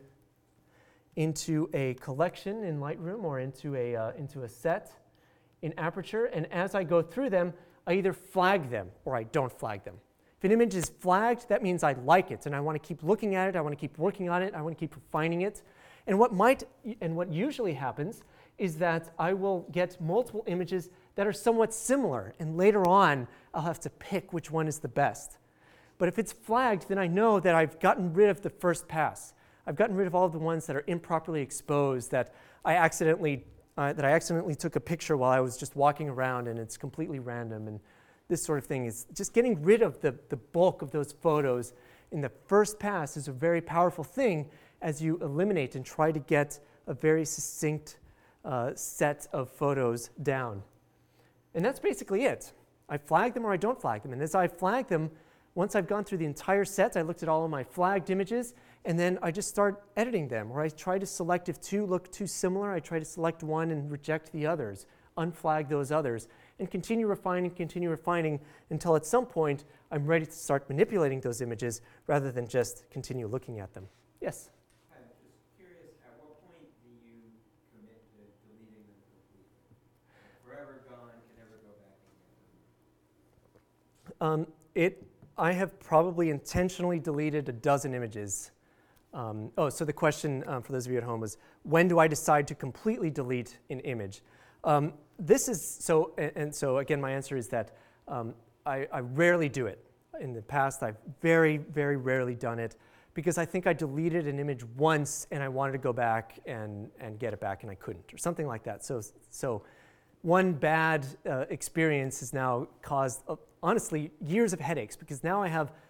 collection in Lightroom or into a set in Aperture, and as I go through them, I either flag them or I don't flag them. If an image is flagged, that means I like it and I want to keep looking at it, I want to keep working on it, I want to keep refining it. And what usually happens is that I will get multiple images that are somewhat similar, and later on I'll have to pick which one is the best. But if it's flagged, then I know that I've gotten rid of the first pass. I've gotten rid of all of the ones that are improperly exposed, that I accidentally took a picture while I was just walking around and it's completely random, and this sort of thing. Is just getting rid of the bulk of those photos in the first pass is a very powerful thing as you eliminate and try to get a very succinct set of photos down. And that's basically it. I flag them or I don't flag them. And as I flag them, once I've gone through the entire set, I looked at all of my flagged images, and then I just start editing them, or I try to select if two look too similar, I try to select one and reject the others, unflag those others, and continue refining until at some point I'm ready to start manipulating those images rather than just continue looking at them. Yes? I'm just curious, at what point do you commit to deleting them completely? Forever gone, can never go back again? I have probably intentionally deleted a dozen images. So the question for those of you at home was, when do I decide to completely delete an image? So again, my answer is that I rarely do it. In the past, I've very, very rarely done it because I think I deleted an image once and I wanted to go back and get it back and I couldn't, or something like that. So one bad experience has now caused, honestly, years of headaches, because now I have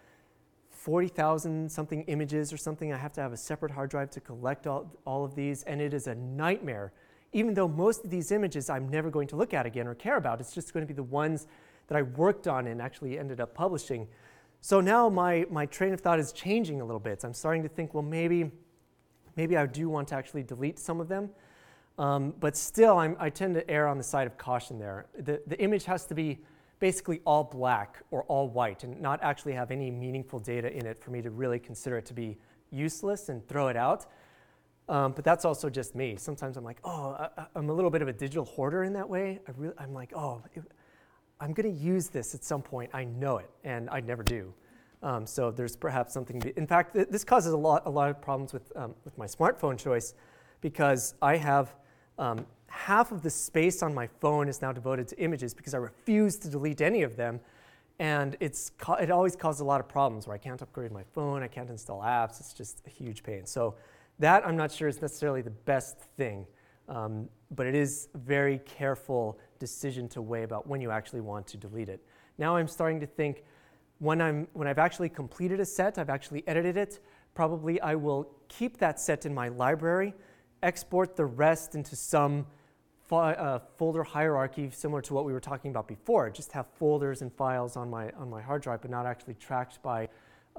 40,000 something images or something. I have to have a separate hard drive to collect all of these, and it is a nightmare. Even though most of these images I'm never going to look at again or care about, it's just going to be the ones that I worked on and actually ended up publishing. So now my train of thought is changing a little bit. I'm starting to think, well, maybe I do want to actually delete some of them. But still, I tend to err on the side of caution there. The image has to be basically all black or all white and not actually have any meaningful data in it for me to really consider it to be useless and throw it out. But that's also just me. Sometimes I'm like, I'm a little bit of a digital hoarder in that way. I'm like, I'm going to use this at some point. I know it, and I never do. So there's perhaps something. In fact, this causes a lot of problems with my smartphone choice, because I have half of the space on my phone is now devoted to images because I refuse to delete any of them, and it always causes a lot of problems where I can't upgrade my phone, I can't install apps. It's just a huge pain. So that I'm not sure is necessarily the best thing, but it is a very careful decision to weigh about when you actually want to delete it. Now I'm starting to think when I've actually completed a set, I've actually edited it, probably I will keep that set in my library, export the rest into some folder hierarchy similar to what we were talking about before. Just have folders and files on my hard drive, but not actually tracked by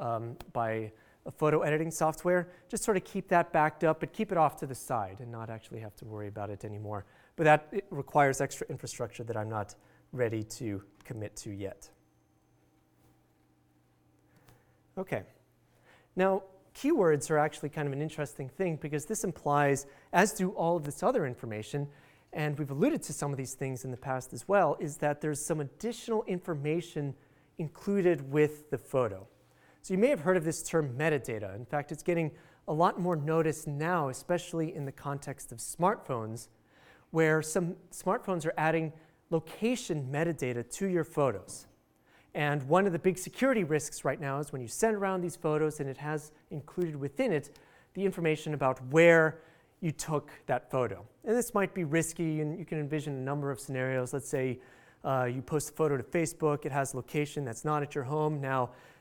a photo editing software. Just sort of keep that backed up, but keep it off to the side and not actually have to worry about it anymore. But it requires extra infrastructure that I'm not ready to commit to yet. Okay. Now, keywords are actually kind of an interesting thing, because this implies, as do all of this other information, and we've alluded to some of these things in the past as well, is that there's some additional information included with the photo. So you may have heard of this term metadata. In fact, it's getting a lot more notice now, especially in the context of smartphones, where some smartphones are adding location metadata to your photos. And one of the big security risks right now is when you send around these photos and it has included within it the information about where you took that photo. And this might be risky, and you can envision a number of scenarios. Let's say you post a photo to Facebook, it has location that's not at your home. Now,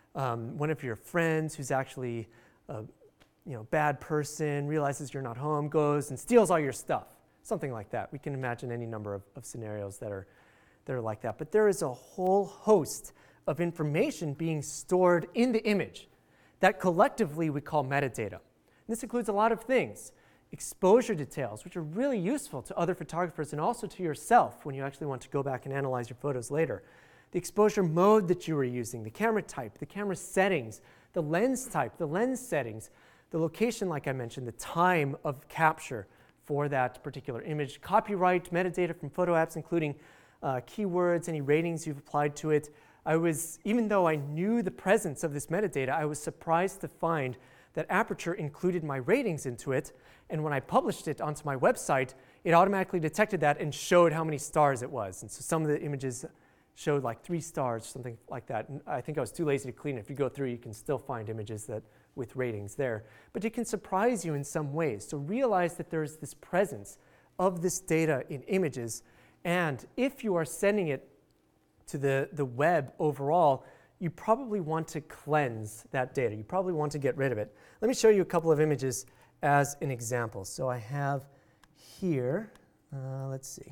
one of your friends who's actually a bad person, realizes you're not home, goes and steals all your stuff, something like that. We can imagine any number of scenarios that are like that. But there is a whole host of information being stored in the image that collectively we call metadata. And this includes a lot of things. Exposure details, which are really useful to other photographers and also to yourself when you actually want to go back and analyze your photos later. The exposure mode that you were using, the camera type, the camera settings, the lens type, the lens settings, the location, like I mentioned, the time of capture for that particular image, copyright metadata from photo apps, including keywords, any ratings you've applied to it. Even though I knew the presence of this metadata, I was surprised to find that Aperture included my ratings into it, and when I published it onto my website, it automatically detected that and showed how many stars it was. And so some of the images showed like 3 stars, something like that. And I think I was too lazy to clean it. If you go through, you can still find images with ratings there. But it can surprise you in some ways. So realize that there's this presence of this data in images, and if you are sending it to the web overall, you probably want to cleanse that data. You probably want to get rid of it. Let me show you a couple of images as an example. So I have here, let's see.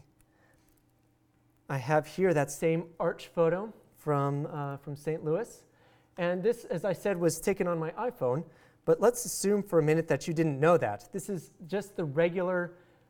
I have here that same arch photo from St. Louis. And this, as I said, was taken on my iPhone. But let's assume for a minute that you didn't know that. This is just the regular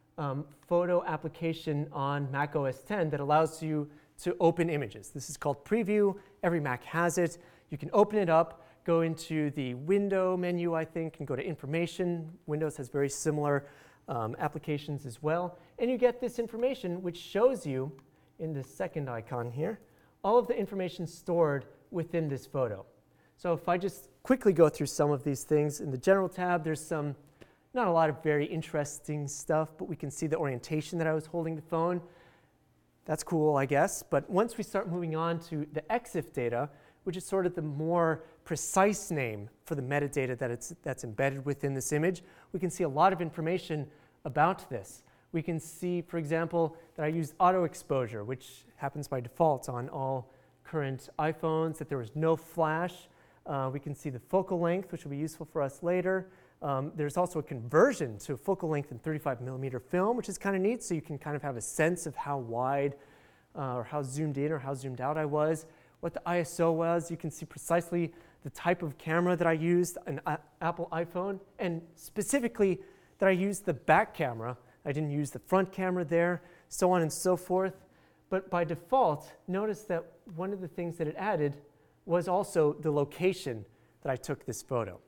photo application on Mac OS X that allows you to open images. This is called Preview. Every Mac has it. You can open it up, go into the Window menu, I think, and go to Information. Windows has very similar applications as well. And you get this information, which shows you, in the second icon here, all of the information stored within this photo. So if I just quickly go through some of these things, in the General tab, there's not a lot of very interesting stuff, but we can see the orientation that I was holding the phone. That's cool, I guess. But once we start moving on to the EXIF data, which is sort of the more precise name for the metadata that's embedded within this image, we can see a lot of information about this. We can see, for example, that I used auto exposure, which happens by default on all current iPhones, that there was no flash. We can see the focal length, which will be useful for us later. There's also a conversion to focal length in 35mm film, which is kind of neat, so you can kind of have a sense of how wide or how zoomed in or how zoomed out I was. What the ISO was, you can see precisely the type of camera that I used, an Apple iPhone, and specifically that I used the back camera. I didn't use the front camera there, so on and so forth. But by default, notice that one of the things that it added was also the location that I took this photo.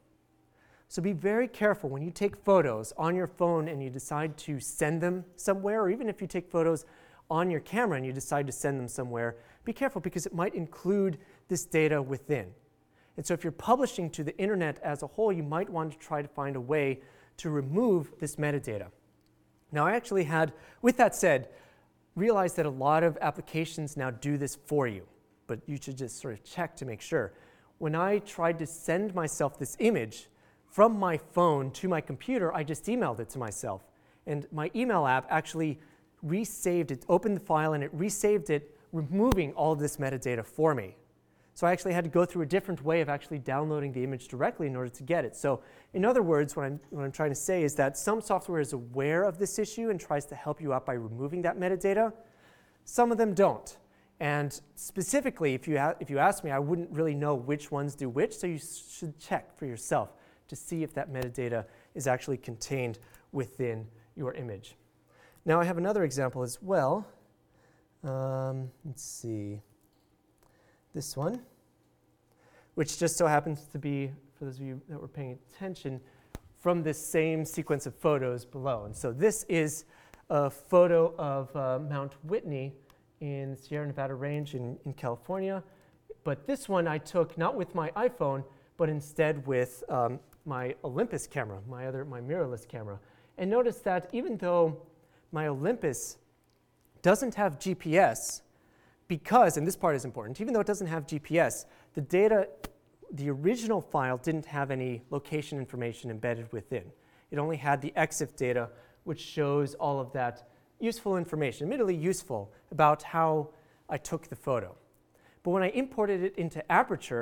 So be very careful when you take photos on your phone and you decide to send them somewhere, or even if you take photos on your camera and you decide to send them somewhere, be careful because it might include this data within. And so if you're publishing to the internet as a whole, you might want to try to find a way to remove this metadata. Now I actually had, with that said, realized that a lot of applications now do this for you, but you should just sort of check to make sure. When I tried to send myself this image from my phone to my computer, I just emailed it to myself. And my email app actually resaved it, opened the file, and it resaved it, removing all of this metadata for me. So I actually had to go through a different way of actually downloading the image directly in order to get it. So in other words, what I'm trying to say is that some software is aware of this issue and tries to help you out by removing that metadata. Some of them don't. And specifically, if you ask me, I wouldn't really know which ones do which, so you should check for yourself to see if that metadata is actually contained within your image. Now I have another example as well. Let's see. This one, which just so happens to be, for those of you that were paying attention, from this same sequence of photos below. And so this is a photo of Mount Whitney in the Sierra Nevada range in California. But this one I took not with my iPhone, but instead with my Olympus camera, my mirrorless camera. And notice that even though my Olympus doesn't have GPS, because, and this part is important, even though it doesn't have GPS, the data, the original file didn't have any location information embedded within. It only had the EXIF data, which shows all of that useful information, admittedly useful, about how I took the photo. But when I imported it into Aperture,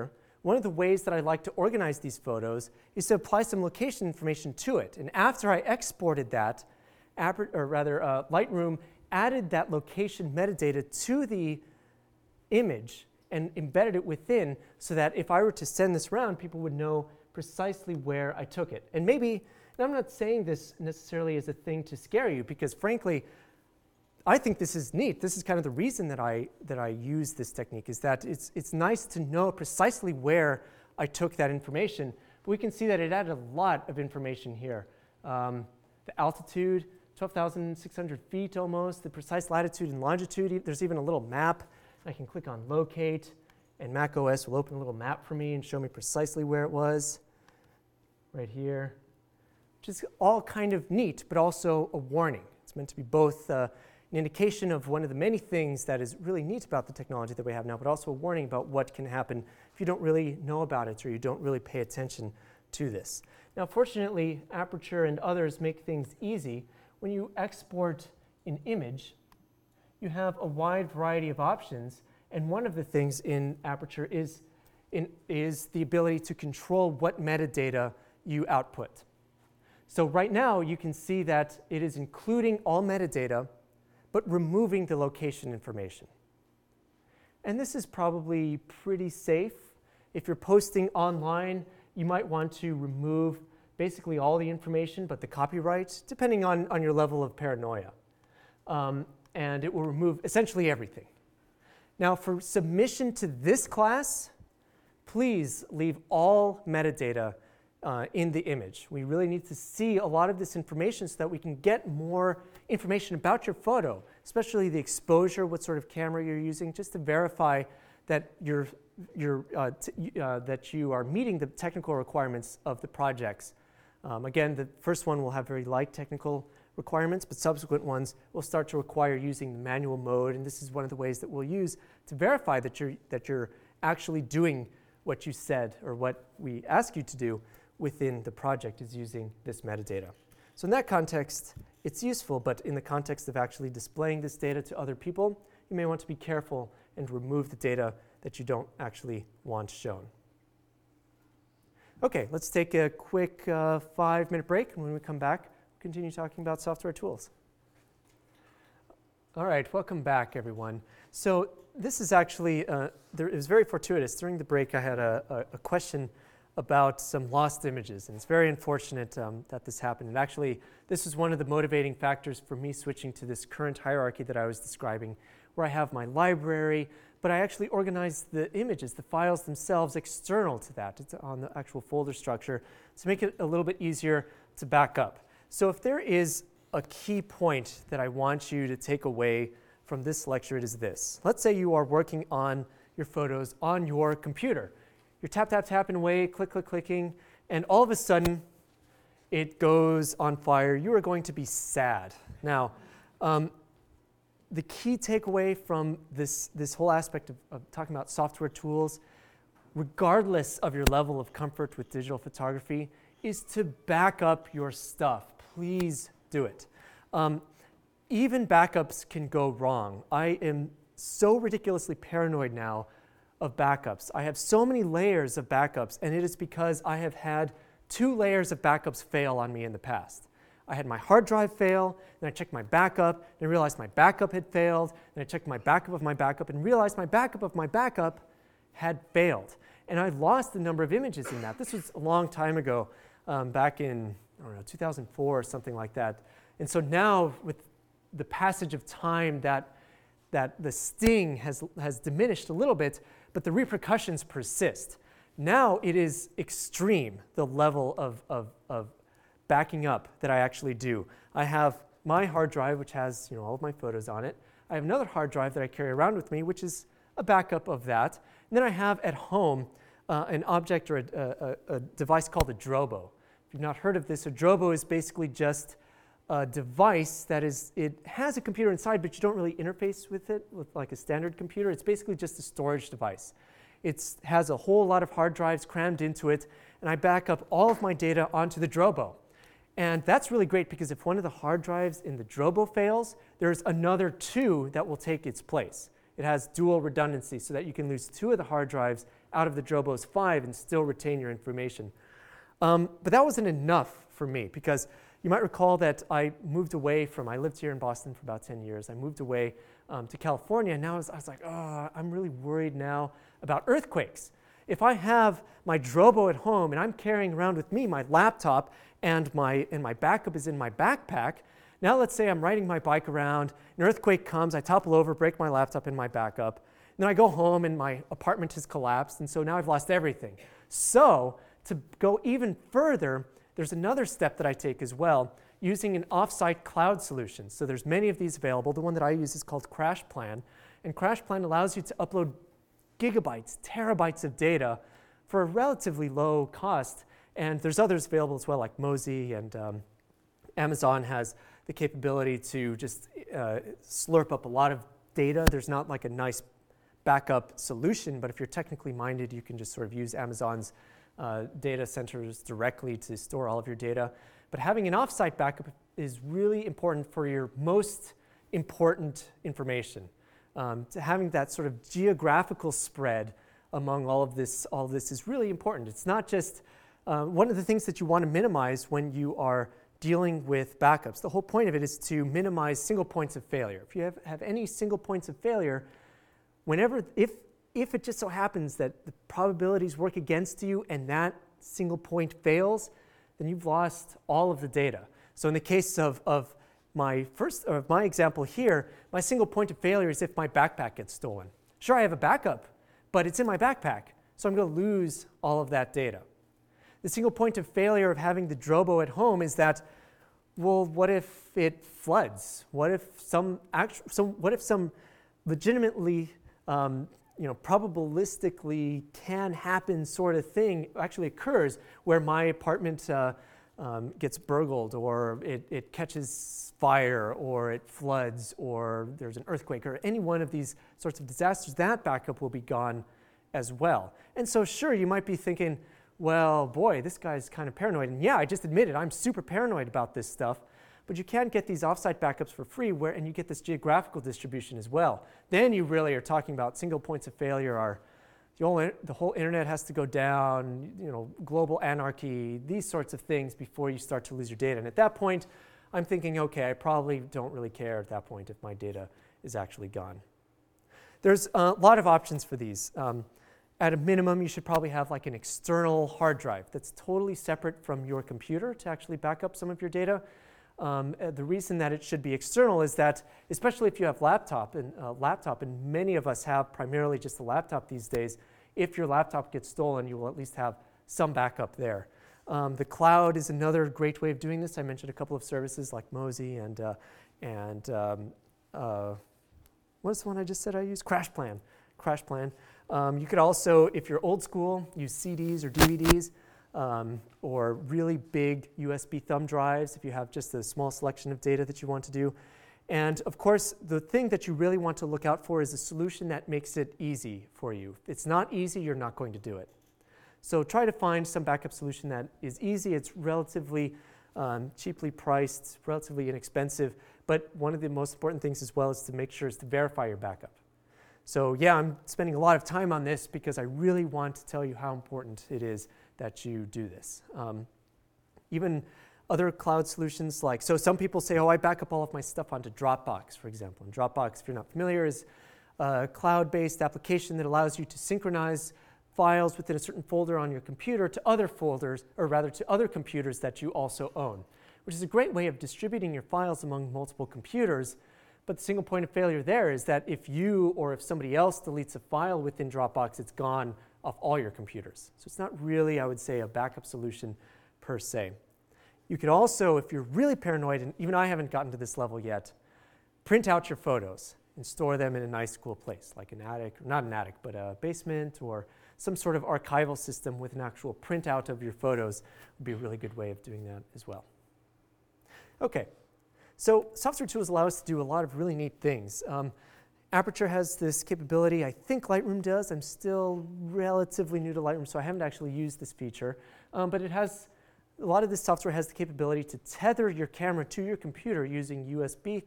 one of the ways that I like to organize these photos is to apply some location information to it. And after I exported that, Lightroom added that location metadata to the image and embedded it within so that if I were to send this around, people would know precisely where I took it. And maybe, and I'm not saying this necessarily as a thing to scare you, because frankly, I think this is neat. This is kind of the reason that I use this technique, is that it's nice to know precisely where I took that information. But we can see that it added a lot of information here. The altitude, 12,600 feet almost, the precise latitude and longitude. There's even a little map. I can click on locate, and macOS will open a little map for me and show me precisely where it was, right here, which is all kind of neat, but also a warning. It's meant to be both an indication of one of the many things that is really neat about the technology that we have now, but also a warning about what can happen if you don't really know about it or you don't really pay attention to this. Now, fortunately, Aperture and others make things easy. When you export an image, you have a wide variety of options, and one of the things in Aperture is the ability to control what metadata you output. So right now, you can see that it is including all metadata, but removing the location information. And this is probably pretty safe. If you're posting online, you might want to remove basically all the information but the copyright, depending on your level of paranoia. And it will remove essentially everything. Now, for submission to this class, please leave all metadata in the image. We really need to see a lot of this information so that we can get more information about your photo, especially the exposure, what sort of camera you're using, just to verify that that you are meeting the technical requirements of the projects. Again, the first one will have very light technical requirements, but subsequent ones will start to require using the manual mode, and this is one of the ways that we'll use to verify that you're actually doing what you said or what we ask you to do within the project, is using this metadata. So in that context, it's useful, but in the context of actually displaying this data to other people, you may want to be careful and remove the data that you don't actually want shown. Okay, let's take a quick 5-minute break, and when we come back, continue talking about software tools. All right, welcome back, everyone. So this is actually, it was very fortuitous. During the break, I had a question about some lost images, and it's very unfortunate that this happened. And actually, this was one of the motivating factors for me switching to this current hierarchy that I was describing, where I have my library, but I actually organized the images, the files themselves, external to that. It's on the actual folder structure to make it a little bit easier to back up. So if there is a key point that I want you to take away from this lecture, it is this. Let's say you are working on your photos on your computer. You're tapping away, clicking, and all of a sudden, it goes on fire. You are going to be sad. Now, the key takeaway from this whole aspect of talking about software tools, regardless of your level of comfort with digital photography, is to back up your stuff. Please do it. Even backups can go wrong. I am so ridiculously paranoid now of backups. I have so many layers of backups, and it is because I have had 2 layers of backups fail on me in the past. I had my hard drive fail, then I checked my backup, and I realized my backup had failed, then I checked my backup of my backup, and realized my backup of my backup had failed. And I lost the number of images in that. This was a long time ago, back in, I don't know, 2004 or something like that. And so now, with the passage of time, that the sting has diminished a little bit, but the repercussions persist. Now it is extreme, the level of backing up that I actually do. I have my hard drive, which has all of my photos on it. I have another hard drive that I carry around with me, which is a backup of that. And then I have at home an object or a device called a Drobo. If you've not heard of this, a Drobo is basically just a device that it has a computer inside, but you don't really interface with it with like a standard computer. It's basically just a storage device. It has a whole lot of hard drives crammed into it, and I back up all of my data onto the Drobo. And that's really great because if one of the hard drives in the Drobo fails, there's another 2 that will take its place. It has dual redundancy so that you can lose 2 of the hard drives out of the Drobos 5 and still retain your information. But that wasn't enough for me, because you might recall that I lived here in Boston for about 10 years. I moved away to California, and now I was like, oh, I'm really worried now about earthquakes. If I have my Drobo at home and I'm carrying around with me my laptop and my backup is in my backpack, now let's say I'm riding my bike around, an earthquake comes, I topple over, break my laptop and my backup, and then I go home and my apartment has collapsed, and so now I've lost everything. So to go even further, there's another step that I take as well, using an offsite cloud solution. So there's many of these available. The one that I use is called CrashPlan, and CrashPlan allows you to upload gigabytes, terabytes of data for a relatively low cost. And there's others available as well, like Mozy, and Amazon has the capability to just slurp up a lot of data. There's not like a nice backup solution, but if you're technically minded, you can just sort of use Amazon's data centers directly to store all of your data. But having an offsite backup is really important for your most important information. To having that sort of geographical spread among all of this is really important. It's not just one of the things that you want to minimize when you are dealing with backups. The whole point of it is to minimize single points of failure. If you have any single points of failure, if it just so happens that the probabilities work against you and that single point fails, then you've lost all of the data. So in the case of my example here, my single point of failure is if my backpack gets stolen. Sure, I have a backup, but it's in my backpack, so I'm going to lose all of that data. The single point of failure of having the Drobo at home is that, well, what if it floods? What if some legitimately, probabilistically can happen sort of thing actually occurs, where my apartment gets burgled, or it catches fire, or it floods, or there's an earthquake, or any one of these sorts of disasters, that backup will be gone as well. And so sure, you might be thinking, well, boy, this guy's kind of paranoid. And yeah, I just admitted I'm super paranoid about this stuff, but you can get these offsite backups for free, and you get this geographical distribution as well. Then you really are talking about single points of failure are the whole internet has to go down, global anarchy, these sorts of things before you start to lose your data. And at that point, I'm thinking, okay, I probably don't really care at that point if my data is actually gone. There's a lot of options for these. At a minimum, you should probably have like an external hard drive that's totally separate from your computer to actually back up some of your data. The reason that it should be external is that, especially if you have laptop, and many of us have primarily just a laptop these days, if your laptop gets stolen, you will at least have some backup there. The cloud is another great way of doing this. I mentioned a couple of services like Mozy and what's the one I just said I use? CrashPlan. You could also, if you're old school, use CDs or DVDs. Or really big USB thumb drives if you have just a small selection of data that you want to do. And of course, the thing that you really want to look out for is a solution that makes it easy for you. If it's not easy, you're not going to do it. So try to find some backup solution that is easy. It's relatively cheaply priced, relatively inexpensive, but one of the most important things as well is to make sure is to verify your backup. So yeah, I'm spending a lot of time on this because I really want to tell you how important it is that you do this. Even other cloud solutions so some people say, oh, I back up all of my stuff onto Dropbox, for example. And Dropbox, if you're not familiar, is a cloud-based application that allows you to synchronize files within a certain folder on your computer to other folders, or rather to other computers that you also own, which is a great way of distributing your files among multiple computers. But the single point of failure there is that if you or if somebody else deletes a file within Dropbox, it's gone off all your computers. So it's not really, I would say, a backup solution per se. You could also, if you're really paranoid, and even I haven't gotten to this level yet, print out your photos and store them in a nice, cool place, like an attic, not an attic, but a basement or some sort of archival system with an actual printout of your photos would be a really good way of doing that as well. Okay, so software tools allow us to do a lot of really neat things. Aperture has this capability. I think Lightroom does. I'm still relatively new to Lightroom, so I haven't actually used this feature. But it has, a lot of this software has the capability to tether your camera to your computer using USB,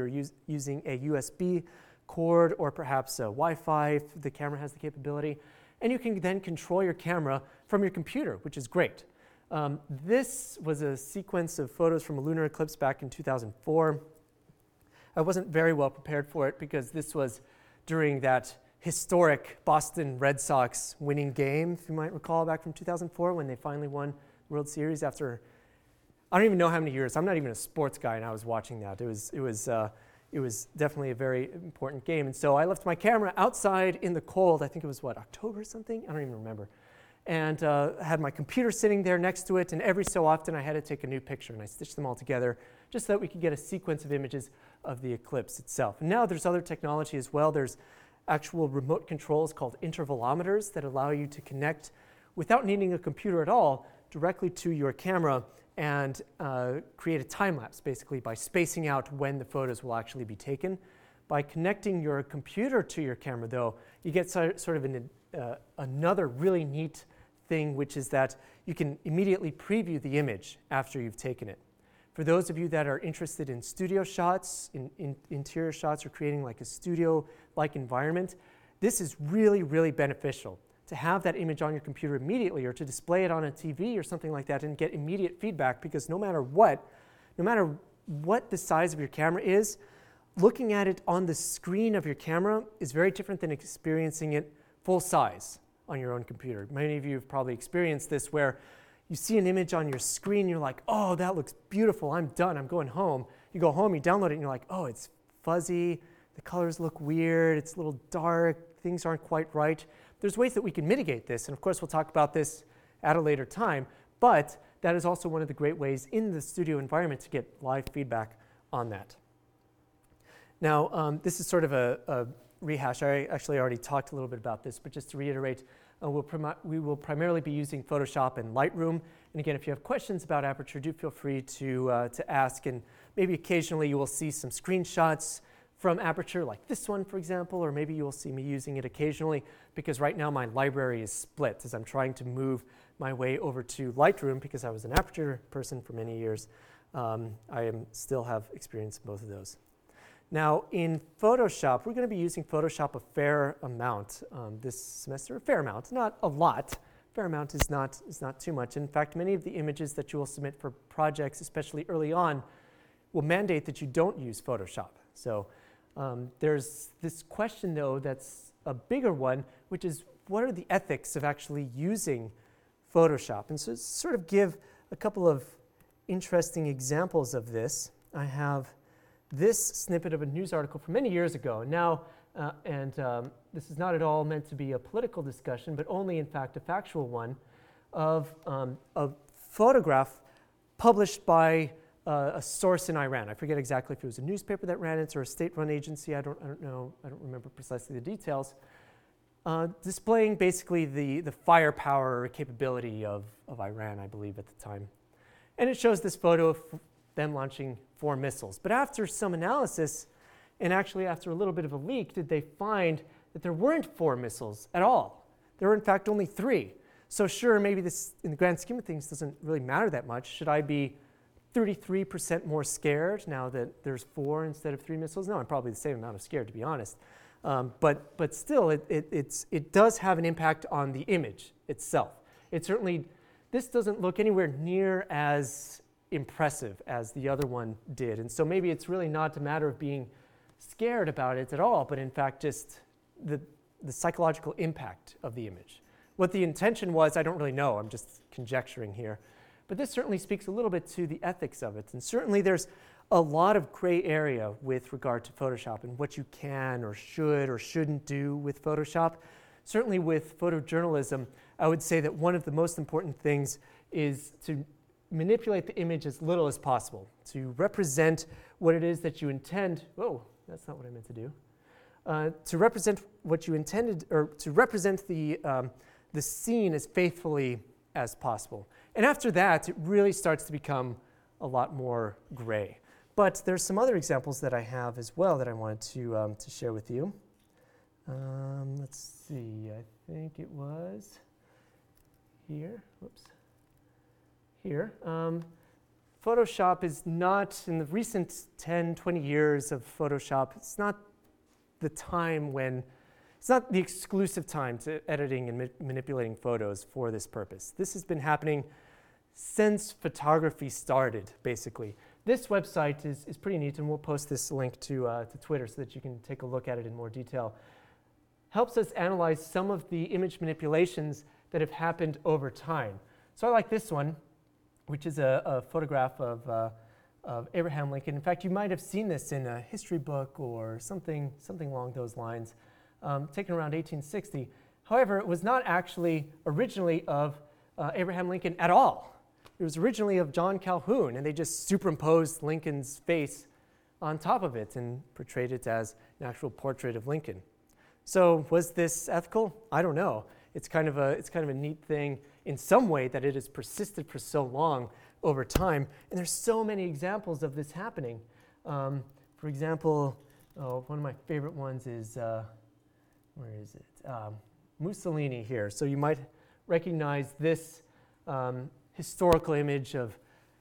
using a USB cord or perhaps a Wi-Fi. The camera has the capability. and you can then control your camera from your computer, which is great. This was a sequence of photos from a lunar eclipse back in 2004. I wasn't very well prepared for it because this was during that historic Boston Red Sox winning game, if you might recall, back from 2004 when they finally won the World Series after, I don't even know how many years. I'm not even a sports guy, and I was watching that. It was definitely a very important game. And so I left my camera outside in the cold. I think it was, October or something? I don't even remember. And had my computer sitting there next to it, and every so often I had to take a new picture, and I stitched them all together just so that we could get a sequence of images of the eclipse itself. And now there's other technology as well. There's actual remote controls called intervalometers that allow you to connect without needing a computer at all directly to your camera and create a time lapse basically by spacing out when the photos will actually be taken. By connecting your computer to your camera though, you get sort of another really neat thing, which is that you can immediately preview the image after you've taken it. For those of you that are interested in studio shots, in interior shots, or creating like a studio-like environment, this is really, really beneficial to have that image on your computer immediately or to display it on a TV or something like that and get immediate feedback, because no matter what the size of your camera is, looking at it on the screen of your camera is very different than experiencing it full size on your own computer. Many of you have probably experienced this where you see an image on your screen, you're like, oh, that looks beautiful, I'm done, I'm going home. You go home, you download it, and you're like, oh, it's fuzzy, the colors look weird, it's a little dark, things aren't quite right. There's ways that we can mitigate this, and of course we'll talk about this at a later time, but that is also one of the great ways in the studio environment to get live feedback on that. Now, this is sort of a rehash. I actually already talked a little bit about this, but just to reiterate, we will primarily be using Photoshop and Lightroom. And again, if you have questions about Aperture, do feel free to ask. And maybe occasionally you will see some screenshots from Aperture, like this one, for example, or maybe you will see me using it occasionally, because right now my library is split as I'm trying to move my way over to Lightroom, because I was an Aperture person for many years. I still have experience in both of those. Now, in Photoshop, we're going to be using Photoshop a fair amount this semester. A fair amount, not a lot. Fair amount is not too much. In fact, many of the images that you will submit for projects, especially early on, will mandate that you don't use Photoshop. So there's this question, though, that's a bigger one, which is what are the ethics of actually using Photoshop? And so to sort of give a couple of interesting examples of this, I have this snippet of a news article from many years ago. Now, this is not at all meant to be a political discussion, but only, in fact, a factual one of a photograph published by a source in Iran. I forget exactly if it was a newspaper that ran it or a state-run agency. I don't know. I don't remember precisely the details. Displaying basically the firepower or capability of Iran, I believe, at the time. And it shows this photo of them launching 4 missiles. But after some analysis, and actually after a little bit of a leak, did they find that there weren't 4 missiles at all. There were in fact only 3. So sure, maybe this, in the grand scheme of things, doesn't really matter that much. Should I be 33% more scared now that there's 4 instead of 3 missiles? No, I'm probably the same amount of scared, to be honest. But still, it does have an impact on the image itself. It certainly, this doesn't look anywhere near as impressive as the other one did. And so maybe it's really not a matter of being scared about it at all, but in fact just the psychological impact of the image. What the intention was, I don't really know. I'm just conjecturing here. But this certainly speaks a little bit to the ethics of it. And certainly there's a lot of gray area with regard to Photoshop and what you can or shouldn't do with Photoshop. Certainly with photojournalism, I would say that one of the most important things is to manipulate the image as little as possible, to represent what it is that you intend. Whoa, that's not what I meant to do. To represent what you intended, or to represent the scene as faithfully as possible. And after that, it really starts to become a lot more gray. But there's some other examples that I have as well that I wanted to share with you. Let's see, I think it was here. Whoops. Here. Photoshop is not, in the recent 10, 20 years of Photoshop, it's not the time when It's not the exclusive time to editing and manipulating photos for this purpose. This has been happening since photography started, basically. This website is pretty neat, and we'll post this link to Twitter so that you can take a look at it in more detail. Helps us analyze some of the image manipulations that have happened over time. So I like this one, which is a photograph of Abraham Lincoln. In fact, you might have seen this in a history book or something along those lines, taken around 1860. However, it was not actually originally of Abraham Lincoln at all. It was originally of John Calhoun, and they just superimposed Lincoln's face on top of it and portrayed it as an actual portrait of Lincoln. So was this ethical? I don't know. It's kind of a neat thing in some way that it has persisted for so long over time, and there's so many examples of this happening. For example, one of my favorite ones is, where is it? Mussolini here. So you might recognize this historical image of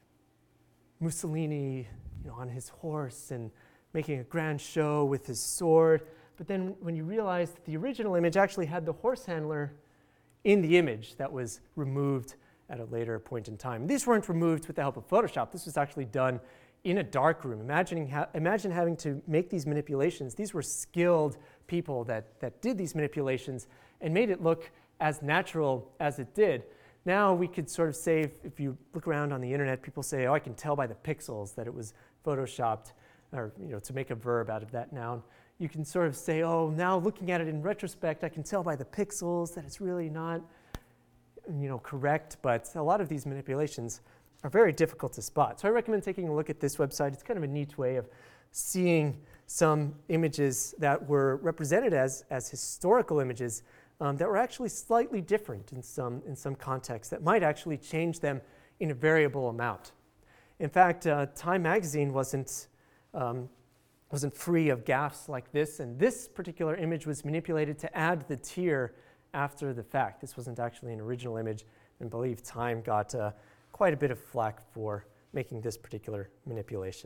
Mussolini, on his horse and making a grand show with his sword. But then when you realize that the original image actually had the horse handler in the image that was removed at a later point in time. These weren't removed with the help of Photoshop. This was actually done in a dark room. Imagine having to make these manipulations. These were skilled people that did these manipulations and made it look as natural as it did. Now we could sort of say, if you look around on the internet, people say, oh, I can tell by the pixels that it was Photoshopped, or to make a verb out of that noun. You can sort of say, oh, now looking at it in retrospect, I can tell by the pixels that it's really not correct, but a lot of these manipulations are very difficult to spot. So I recommend taking a look at this website. It's kind of a neat way of seeing some images that were represented as historical images that were actually slightly different in some contexts that might actually change them in a variable amount. In fact, Time magazine wasn't free of gaffes like this, and this particular image was manipulated to add the tear after the fact. This wasn't actually an original image, and I believe Time got quite a bit of flack for making this particular manipulation.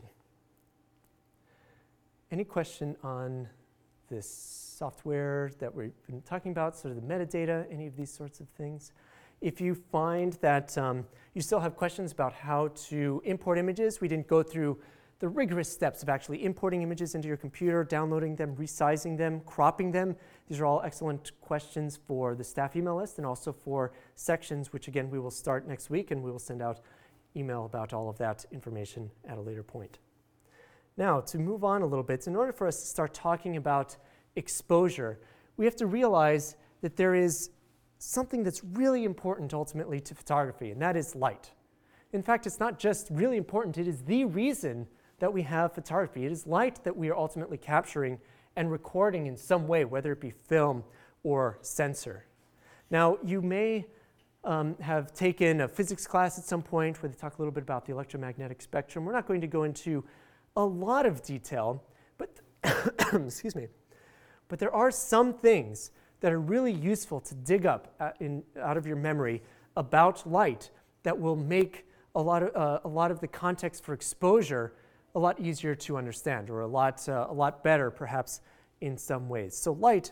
Any question on this software that we've been talking about, sort of the metadata, any of these sorts of things? If you find that you still have questions about how to import images, we didn't go through the rigorous steps of actually importing images into your computer, downloading them, resizing them, cropping them. These are all excellent questions for the staff email list and also for sections, which again we will start next week, and we will send out email about all of that information at a later point. Now, to move on a little bit, in order for us to start talking about exposure, we have to realize that there is something that's really important ultimately to photography, and that is light. In fact, it's not just really important, it is the reason that we have photography. It is light that we are ultimately capturing and recording in some way, whether it be film or sensor. Now, you may have taken a physics class at some point where they talk a little bit about the electromagnetic spectrum. We're not going to go into a lot of detail, but excuse me. But there are some things that are really useful to dig up out of your memory about light that will make a lot of the context for exposure a lot easier to understand, or a lot better, perhaps, in some ways. So light,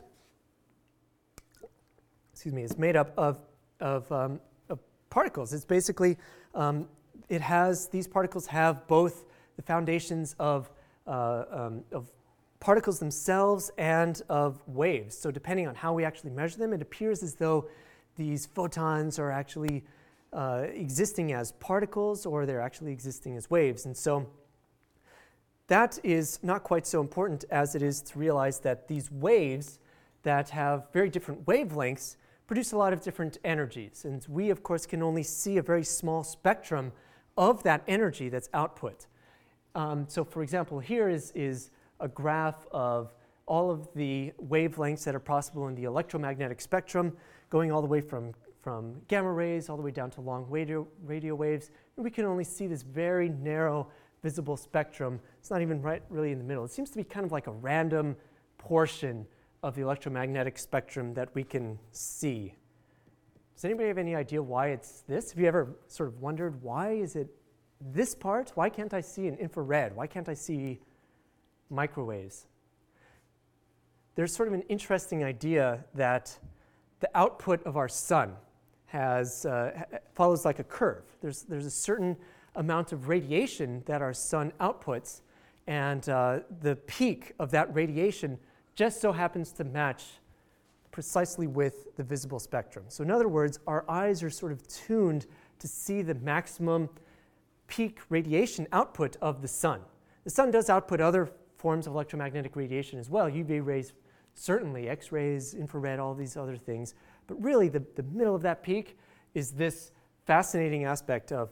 is made up of particles. It's basically these particles have both the foundations of particles themselves and of waves. So depending on how we actually measure them, it appears as though these photons are actually existing as particles, or they're actually existing as waves. And so that is not quite so important as it is to realize that these waves that have very different wavelengths produce a lot of different energies. And we, of course, can only see a very small spectrum of that energy that's output. So for example, here is a graph of all of the wavelengths that are possible in the electromagnetic spectrum, going all the way from gamma rays all the way down to long radio waves. And we can only see this very narrow visible spectrum. It's not even really in the middle. It seems to be kind of like a random portion of the electromagnetic spectrum that we can see. Does anybody have any idea why it's this? Have you ever sort of wondered, why is it this part? Why can't I see an infrared? Why can't I see microwaves? there's sort of an interesting idea that the output of our sun follows like a curve. There's a certain amount of radiation that our sun outputs, and the peak of that radiation just so happens to match precisely with the visible spectrum. So in other words, our eyes are sort of tuned to see the maximum peak radiation output of the sun. The sun does output other forms of electromagnetic radiation as well, UV rays, certainly X-rays, infrared, all these other things. But really, the middle of that peak is this fascinating aspect of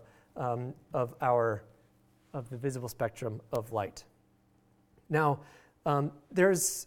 the visible spectrum of light. Now, there's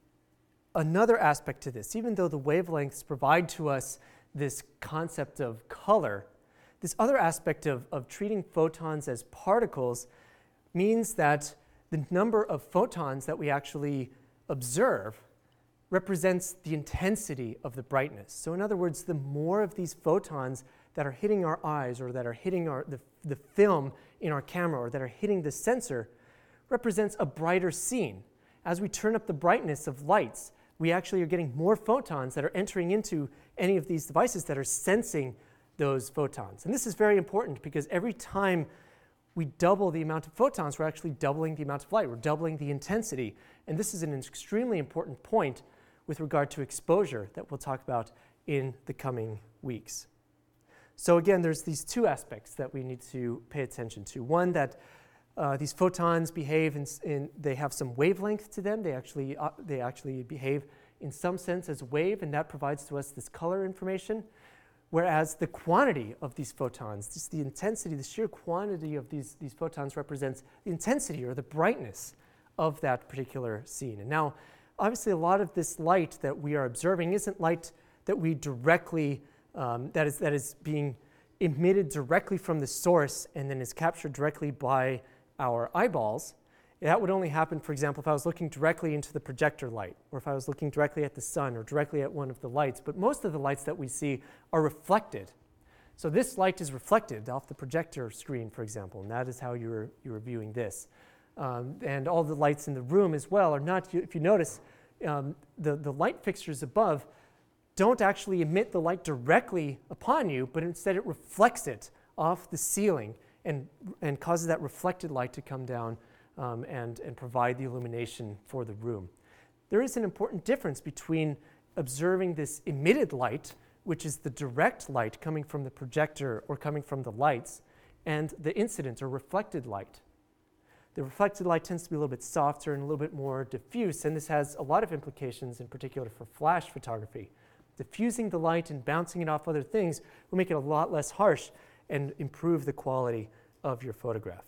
another aspect to this. Even though the wavelengths provide to us this concept of color, this other aspect of treating photons as particles means that the number of photons that we actually observe represents the intensity of the brightness. So in other words, the more of these photons that are hitting our eyes, or that are hitting the film in our camera, or that are hitting the sensor, represents a brighter scene. As we turn up the brightness of lights, we actually are getting more photons that are entering into any of these devices that are sensing those photons. And this is very important because every time we double the amount of photons, we're actually doubling the amount of light. We're doubling the intensity. And this is an extremely important point with regard to exposure that we'll talk about in the coming weeks. So again, there's these two aspects that we need to pay attention to. One, that these photons behave they have some wavelength to them. They actually behave in some sense as a wave, and that provides to us this color information. Whereas the quantity of these photons, just the intensity, the sheer quantity of these photons represents the intensity or the brightness of that particular scene. And now, obviously, a lot of this light that we are observing isn't light that we directly, that is being emitted directly from the source and then is captured directly by our eyeballs. That would only happen, for example, if I was looking directly into the projector light, or if I was looking directly at the sun, or directly at one of the lights. But most of the lights that we see are reflected. So this light is reflected off the projector screen, for example, and that is how you're viewing this. And all the lights in the room as well are not, if you notice, the light fixtures above don't actually emit the light directly upon you, but instead it reflects it off the ceiling and causes that reflected light to come down and provide the illumination for the room. There is an important difference between observing this emitted light, which is the direct light coming from the projector or coming from the lights, and the incident or reflected light. The reflected light tends to be a little bit softer and a little bit more diffuse, and this has a lot of implications, in particular for flash photography. Diffusing the light and bouncing it off other things will make it a lot less harsh and improve the quality of your photograph.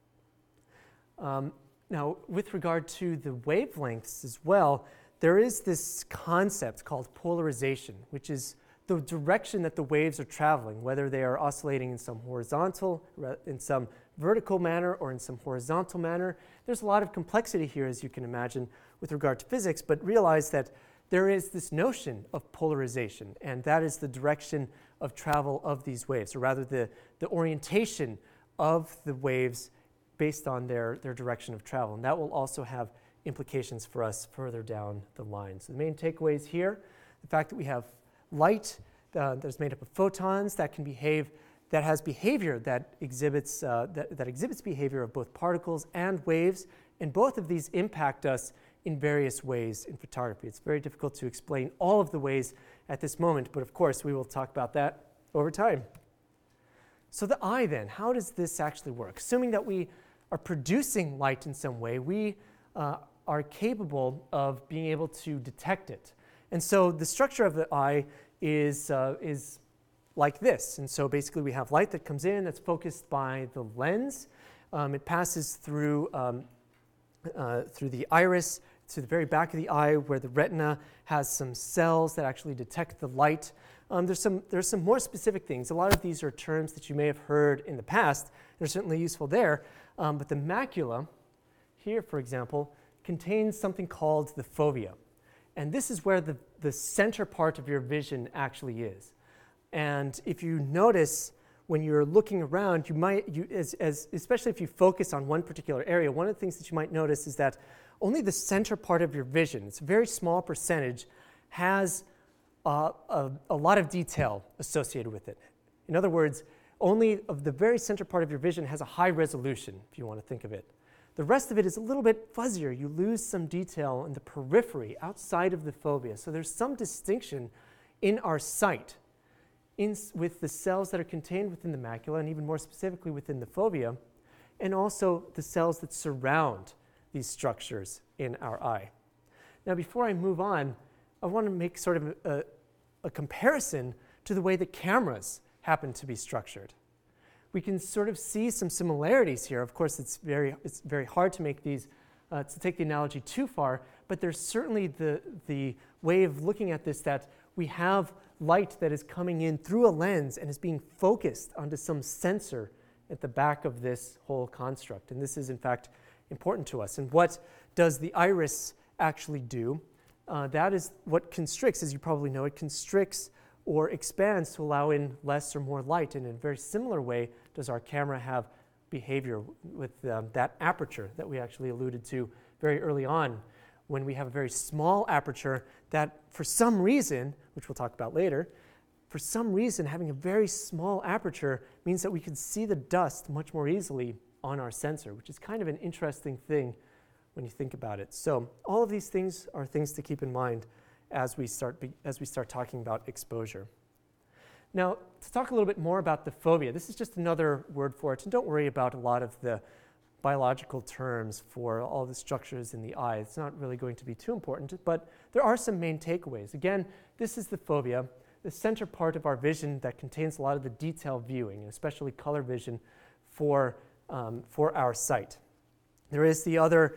Now, with regard to the wavelengths as well, there is this concept called polarization, which is the direction that the waves are traveling, whether they are oscillating in some vertical manner or in some horizontal manner. There's a lot of complexity here, as you can imagine, with regard to physics, but realize that there is this notion of polarization, and that is the direction of travel of these waves, or rather the orientation of the waves based on their direction of travel. And that will also have implications for us further down the line. So the main takeaways here, the fact that we have light that's made up of photons that can behave, that has behavior that exhibits behavior of both particles and waves, and both of these impact us in various ways in photography. It's very difficult to explain all of the ways at this moment, but of course we will talk about that over time. So the eye then, how does this actually work? Assuming that we are producing light in some way, we are capable of being able to detect it. And so the structure of the eye is like this. And so basically we have light that comes in that's focused by the lens. It passes through the iris to the very back of the eye, where the retina has some cells that actually detect the light. There's some more specific things. A lot of these are terms that you may have heard in the past. They're certainly useful there. But the macula, here for example, contains something called the fovea. And this is where the center part of your vision actually is. And if you notice when you're looking around, especially if you focus on one particular area, one of the things that you might notice is that only the center part of your vision, it's a very small percentage, has a lot of detail associated with it. In other words, only of the very center part of your vision has a high resolution, if you want to think of it. The rest of it is a little bit fuzzier. You lose some detail in the periphery outside of the fovea. So there's some distinction in our sight with the cells that are contained within the macula, and even more specifically within the fovea, and also the cells that surround these structures in our eye. Now, before I move on, I want to make sort of a comparison to the way that cameras happen to be structured. We can sort of see some similarities here. Of course, it's very hard to make these, to take the analogy too far, but there's certainly the way of looking at this that we have light that is coming in through a lens and is being focused onto some sensor at the back of this whole construct. And this is, in fact, important to us. And what does the iris actually do? That is what constricts. As you probably know, it constricts or expands to allow in less or more light. And in a very similar way does our camera have behavior with that aperture that we actually alluded to very early on. When we have a very small aperture that for some reason, which we'll talk about later, for some reason having a very small aperture means that we can see the dust much more easily on our sensor, which is kind of an interesting thing when you think about it. So all of these things are things to keep in mind as we start talking about exposure. Now, to talk a little bit more about the fovea, this is just another word for it, and don't worry about a lot of the biological terms for all the structures in the eye. It's not really going to be too important, but there are some main takeaways. Again, this is the fovea, the center part of our vision that contains a lot of the detailed viewing, and especially color vision for our sight. There is the other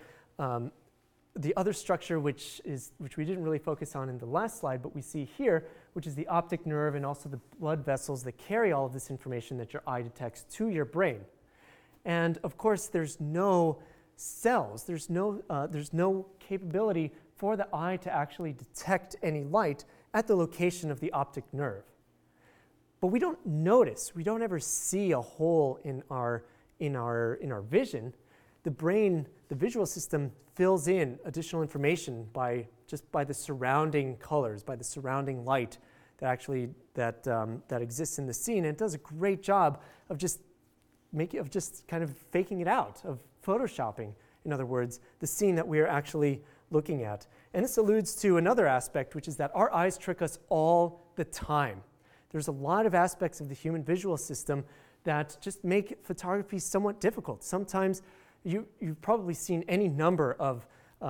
structure which we didn't really focus on in the last slide, but we see here, which is the optic nerve and also the blood vessels that carry all of this information that your eye detects to your brain. And of course, there's no cells, there's no capability for the eye to actually detect any light at the location of the optic nerve. But we don't notice, we don't ever see a hole in our vision. The brain, the visual system, fills in additional information by the surrounding colors, by the surrounding light that exists in the scene, and it does a great job of just kind of faking it out, of photoshopping, in other words, the scene that we are actually looking at. And this alludes to another aspect, which is that our eyes trick us all the time. There's a lot of aspects of the human visual system that just make photography somewhat difficult. Sometimes you've probably seen any number of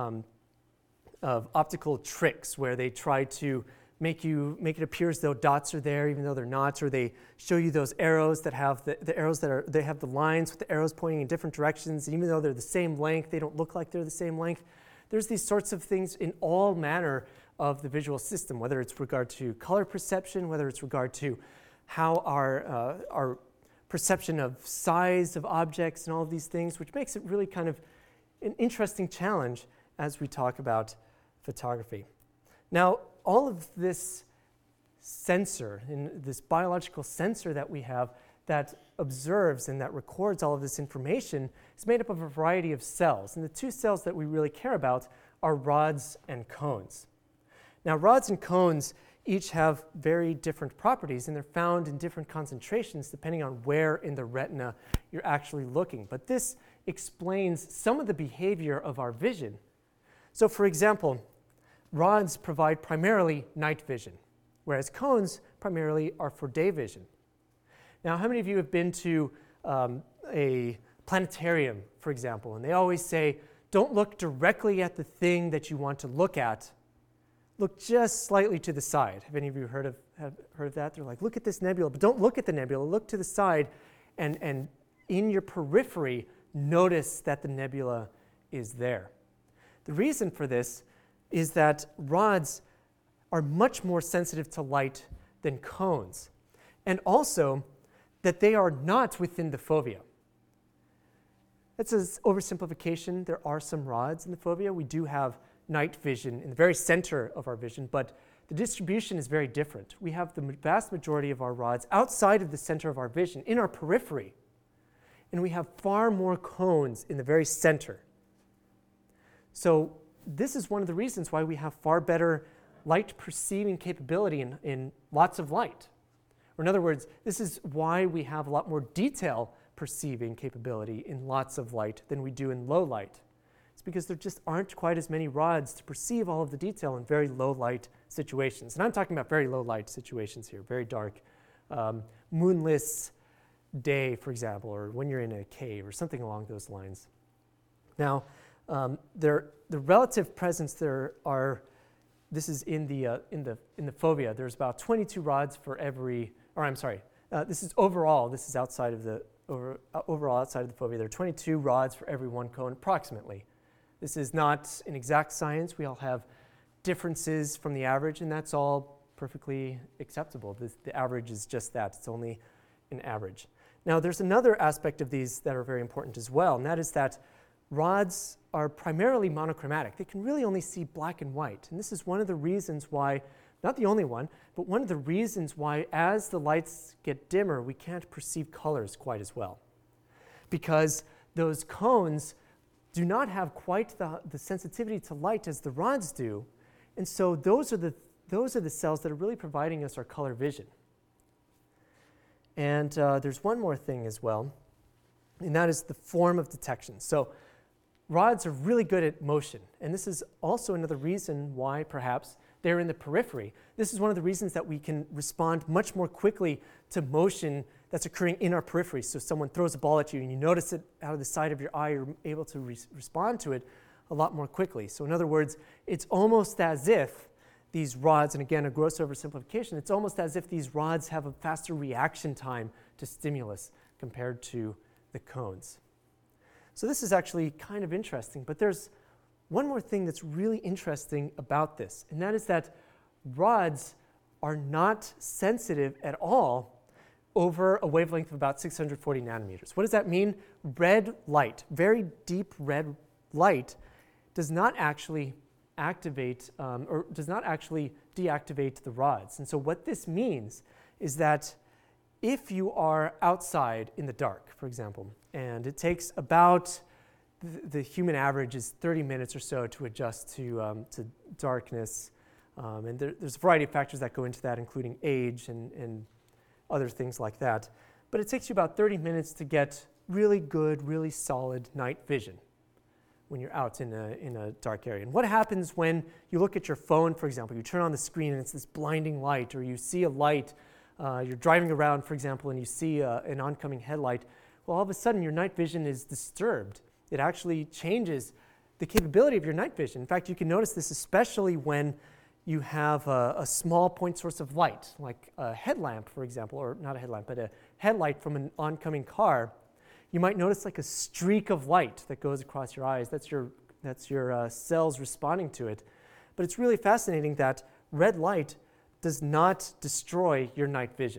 optical tricks where they try to make it appear as though dots are there even though they're not, or they show you those arrows that have they have the lines with the arrows pointing in different directions, and even though they're the same length, they don't look like they're the same length. There's these sorts of things in all manner of the visual system, whether it's regard to color perception, whether it's regard to how our perception of size of objects and all of these things, which makes it really kind of an interesting challenge as we talk about photography. Now, all of this sensor, and this biological sensor that we have that observes and that records all of this information, is made up of a variety of cells. And the two cells that we really care about are rods and cones. Now, rods and cones each have very different properties, and they're found in different concentrations depending on where in the retina you're actually looking. But this explains some of the behavior of our vision. So, for example, rods provide primarily night vision, whereas cones primarily are for day vision. Now, how many of you have been to a planetarium, for example, and they always say, don't look directly at the thing that you want to look at. Look just slightly to the side. Have any of you heard of that? They're like, look at this nebula, but don't look at the nebula. Look to the side, and in your periphery, notice that the nebula is there. The reason for this is that rods are much more sensitive to light than cones, and also that they are not within the fovea. That's an oversimplification. There are some rods in the fovea. We do have night vision in the very center of our vision, but the distribution is very different. We have the vast majority of our rods outside of the center of our vision, in our periphery, and we have far more cones in the very center. So this is one of the reasons why we have far better light perceiving capability in lots of light. Or in other words, this is why we have a lot more detail perceiving capability in lots of light than we do in low light. It's because there just aren't quite as many rods to perceive all of the detail in very low light situations. And I'm talking about very low light situations here, very dark, moonless day, for example, or when you're in a cave or something along those lines. Now, the relative presence this is in the fovea. There's about 22 rods for every, or I'm sorry, this is overall. This is outside of the overall outside of the fovea. There are 22 rods for every one cone, approximately. This is not an exact science. We all have differences from the average, and that's all perfectly acceptable. The average is just that. It's only an average. Now, there's another aspect of these that are very important as well, and that is that rods are primarily monochromatic. They can really only see black and white. And this is one of the reasons why, not the only one, but one of the reasons why as the lights get dimmer, we can't perceive colors quite as well. Because those cones do not have quite the sensitivity to light as the rods do. And so those are the cells that are really providing us our color vision. And there's one more thing as well, and that is the form of detection. So rods are really good at motion, and this is also another reason why perhaps they're in the periphery. This is one of the reasons that we can respond much more quickly to motion that's occurring in our periphery. So someone throws a ball at you and you notice it out of the side of your eye, you're able to respond to it a lot more quickly. So in other words, it's almost as if these rods, and again, a gross oversimplification, it's almost as if these rods have a faster reaction time to stimulus compared to the cones. So this is actually kind of interesting, but there's one more thing that's really interesting about this, and that is that rods are not sensitive at all over a wavelength of about 640 nanometers. What does that mean? Red light, very deep red light, does not actually activate or does not actually deactivate the rods. And so what this means is that if you are outside in the dark, for example, and it takes about the human average is 30 minutes or so to adjust to darkness, and there's a variety of factors that go into that, including age and other things like that. But it takes you about 30 minutes to get really good, really solid night vision when you're out in a dark area. And what happens when you look at your phone, for example, you turn on the screen and it's this blinding light, or you see a light, you're driving around, for example, and you see an oncoming headlight. Well, all of a sudden your night vision is disturbed. It actually changes the capability of your night vision. In fact, you can notice this especially when you have a small point source of light, like a headlamp, for example, or not a headlamp, but a headlight from an oncoming car. You might notice like a streak of light that goes across your eyes. That's your cells responding to it. But it's really fascinating that red light does not destroy your night vision.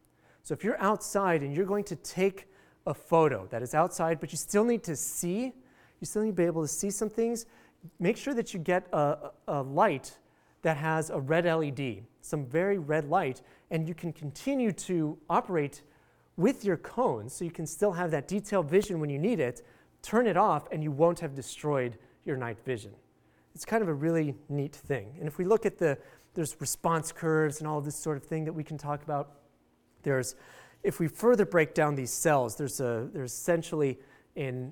So if you're outside and you're going to take a photo that is outside, but you still need to see, you still need to be able to see some things, make sure that you get a light that has a red LED, some very red light, and you can continue to operate with your cones, so you can still have that detailed vision when you need it, turn it off, and you won't have destroyed your night vision. It's kind of a really neat thing. And if we look at there's response curves and all of this sort of thing that we can talk about. If we further break down these cells, there's essentially in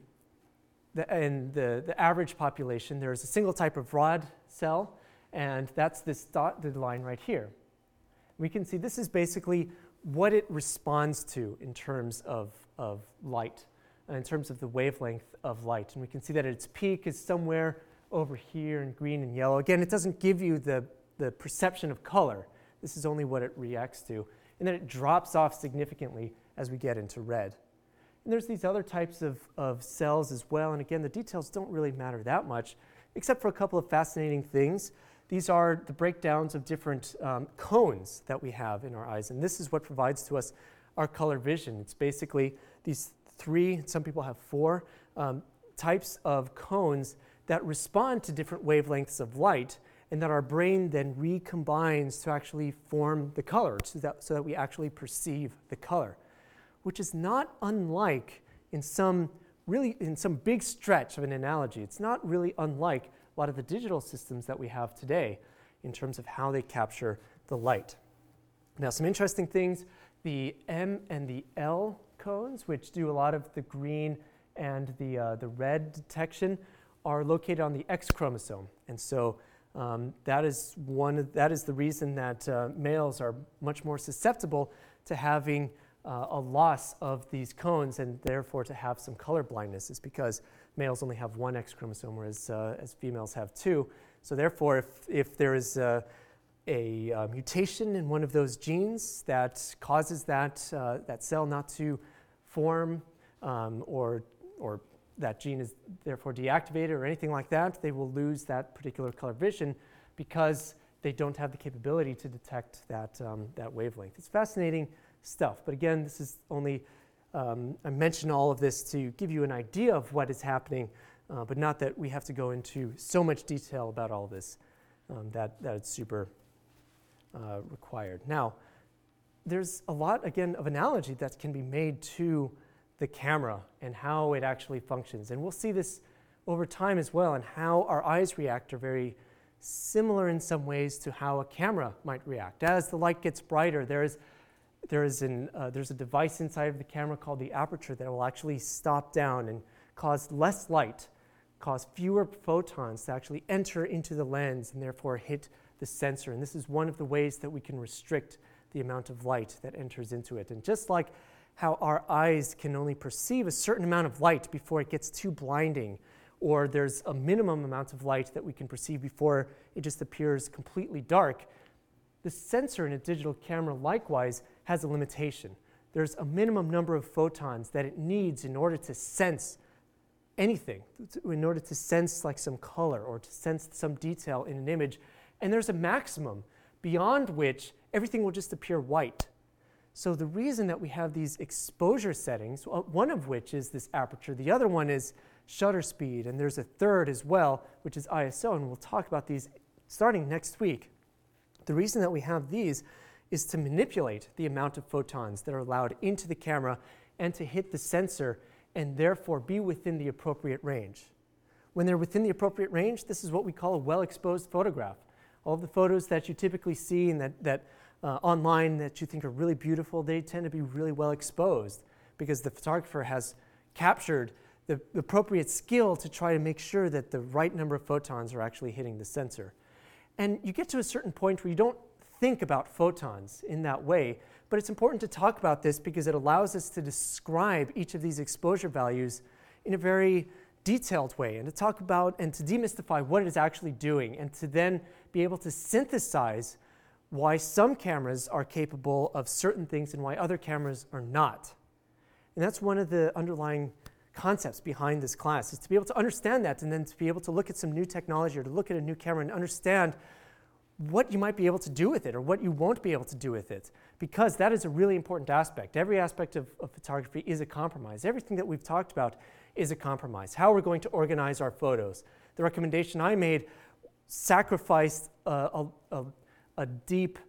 the average population, there's a single type of rod cell, and that's this dotted line right here. We can see this is basically what it responds to in terms of light, in terms of the wavelength of light. And we can see that its peak is somewhere over here in green and yellow. Again, it doesn't give you the perception of color. This is only what it reacts to. And then it drops off significantly as we get into red. And there's these other types of cells as well. And again, the details don't really matter that much, except for a couple of fascinating things. These are the breakdowns of different cones that we have in our eyes. And this is what provides to us our color vision. It's basically these 3, some people have 4, types of cones that respond to different wavelengths of light, and that our brain then recombines to actually form the color, so that we actually perceive the color, which is not unlike in some really, in some big stretch of an analogy, it's not really unlike a lot of the digital systems that we have today in terms of how they capture the light. Now, some interesting things, the M and the L cones, which do a lot of the green and the red detection, are located on the X chromosome. And so that is the reason that males are much more susceptible to having a loss of these cones and therefore to have some color blindness, is because males only have one X chromosome, whereas as females have two. So therefore, if there is a mutation in one of those genes that causes that cell not to form, or that gene is therefore deactivated or anything like that, they will lose that particular color vision because they don't have the capability to detect that wavelength. It's fascinating stuff, but again, this is only, I mention all of this to give you an idea of what is happening, but not that we have to go into so much detail about all this, that it's super required. Now, there's a lot, again, of analogy that can be made to the camera and how it actually functions. And we'll see this over time as well, and how our eyes react are very similar in some ways to how a camera might react. As the light gets brighter, there's a device inside of the camera called the aperture that will actually stop down and cause less light, cause fewer photons to actually enter into the lens and therefore hit the sensor. And this is one of the ways that we can restrict the amount of light that enters into it. And just like how our eyes can only perceive a certain amount of light before it gets too blinding, or there's a minimum amount of light that we can perceive before it just appears completely dark, the sensor in a digital camera likewise has a limitation. There's a minimum number of photons that it needs in order to sense anything, in order to sense like some color or to sense some detail in an image. And there's a maximum beyond which everything will just appear white. So the reason that we have these exposure settings, one of which is this aperture, the other one is shutter speed, and there's a third as well, which is ISO, and we'll talk about these starting next week. The reason that we have these is to manipulate the amount of photons that are allowed into the camera and to hit the sensor and therefore be within the appropriate range. When they're within the appropriate range, this is what we call a well-exposed photograph. All of the photos that you typically see and that online that you think are really beautiful, they tend to be really well exposed because the photographer has captured the appropriate skill to try to make sure that the right number of photons are actually hitting the sensor. And you get to a certain point where you don't think about photons in that way, but it's important to talk about this because it allows us to describe each of these exposure values in a very detailed way, and to talk about and to demystify what it is actually doing, and to then be able to synthesize why some cameras are capable of certain things and why other cameras are not. And that's one of the underlying concepts behind this class, is to be able to understand that and then to be able to look at some new technology or to look at a new camera and understand what you might be able to do with it or what you won't be able to do with it, because that is a really important aspect. Every aspect of photography is a compromise. Everything that we've talked about is a compromise. How we're going to organize our photos. The recommendation I made sacrificed a deep,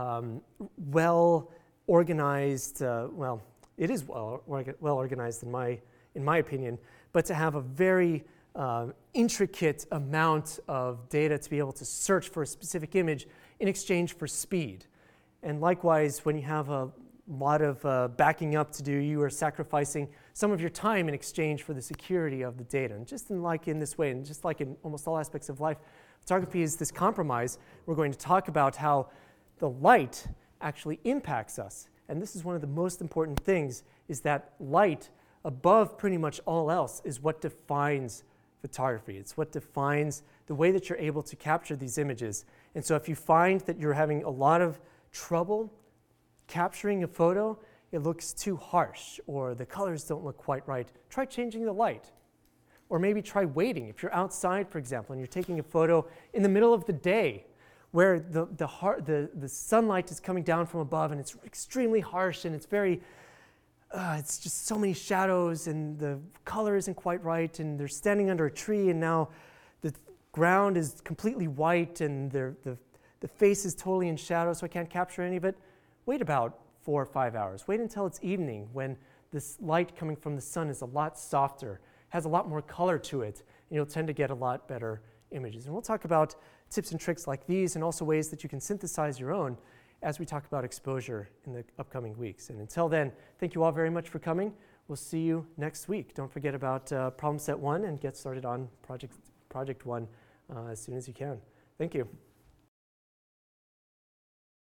well-organized, well, it is well organized in my opinion, but to have a very intricate amount of data to be able to search for a specific image in exchange for speed. And likewise, when you have a lot of backing up to do, you are sacrificing some of your time in exchange for the security of the data. And just in this way, and just like in almost all aspects of life, photography is this compromise. We're going to talk about how the light actually impacts us. And this is one of the most important things, is that light above pretty much all else is what defines photography. It's what defines the way that you're able to capture these images. And so if you find that you're having a lot of trouble capturing a photo, it looks too harsh or the colors don't look quite right, try changing the light. Or maybe try waiting. If you're outside, for example, and you're taking a photo in the middle of the day where the sunlight is coming down from above and it's extremely harsh and it's very, it's just so many shadows and the color isn't quite right, and they're standing under a tree and now the ground is completely white and the face is totally in shadow, so I can't capture any of it. Wait about 4 or 5 hours. Wait until it's evening when this light coming from the sun is a lot softer, has a lot more color to it, and you'll tend to get a lot better images. And we'll talk about tips and tricks like these and also ways that you can synthesize your own as we talk about exposure in the upcoming weeks. And until then, thank you all very much for coming. We'll see you next week. Don't forget about problem set 1 and get started on project 1 as soon as you can. Thank you.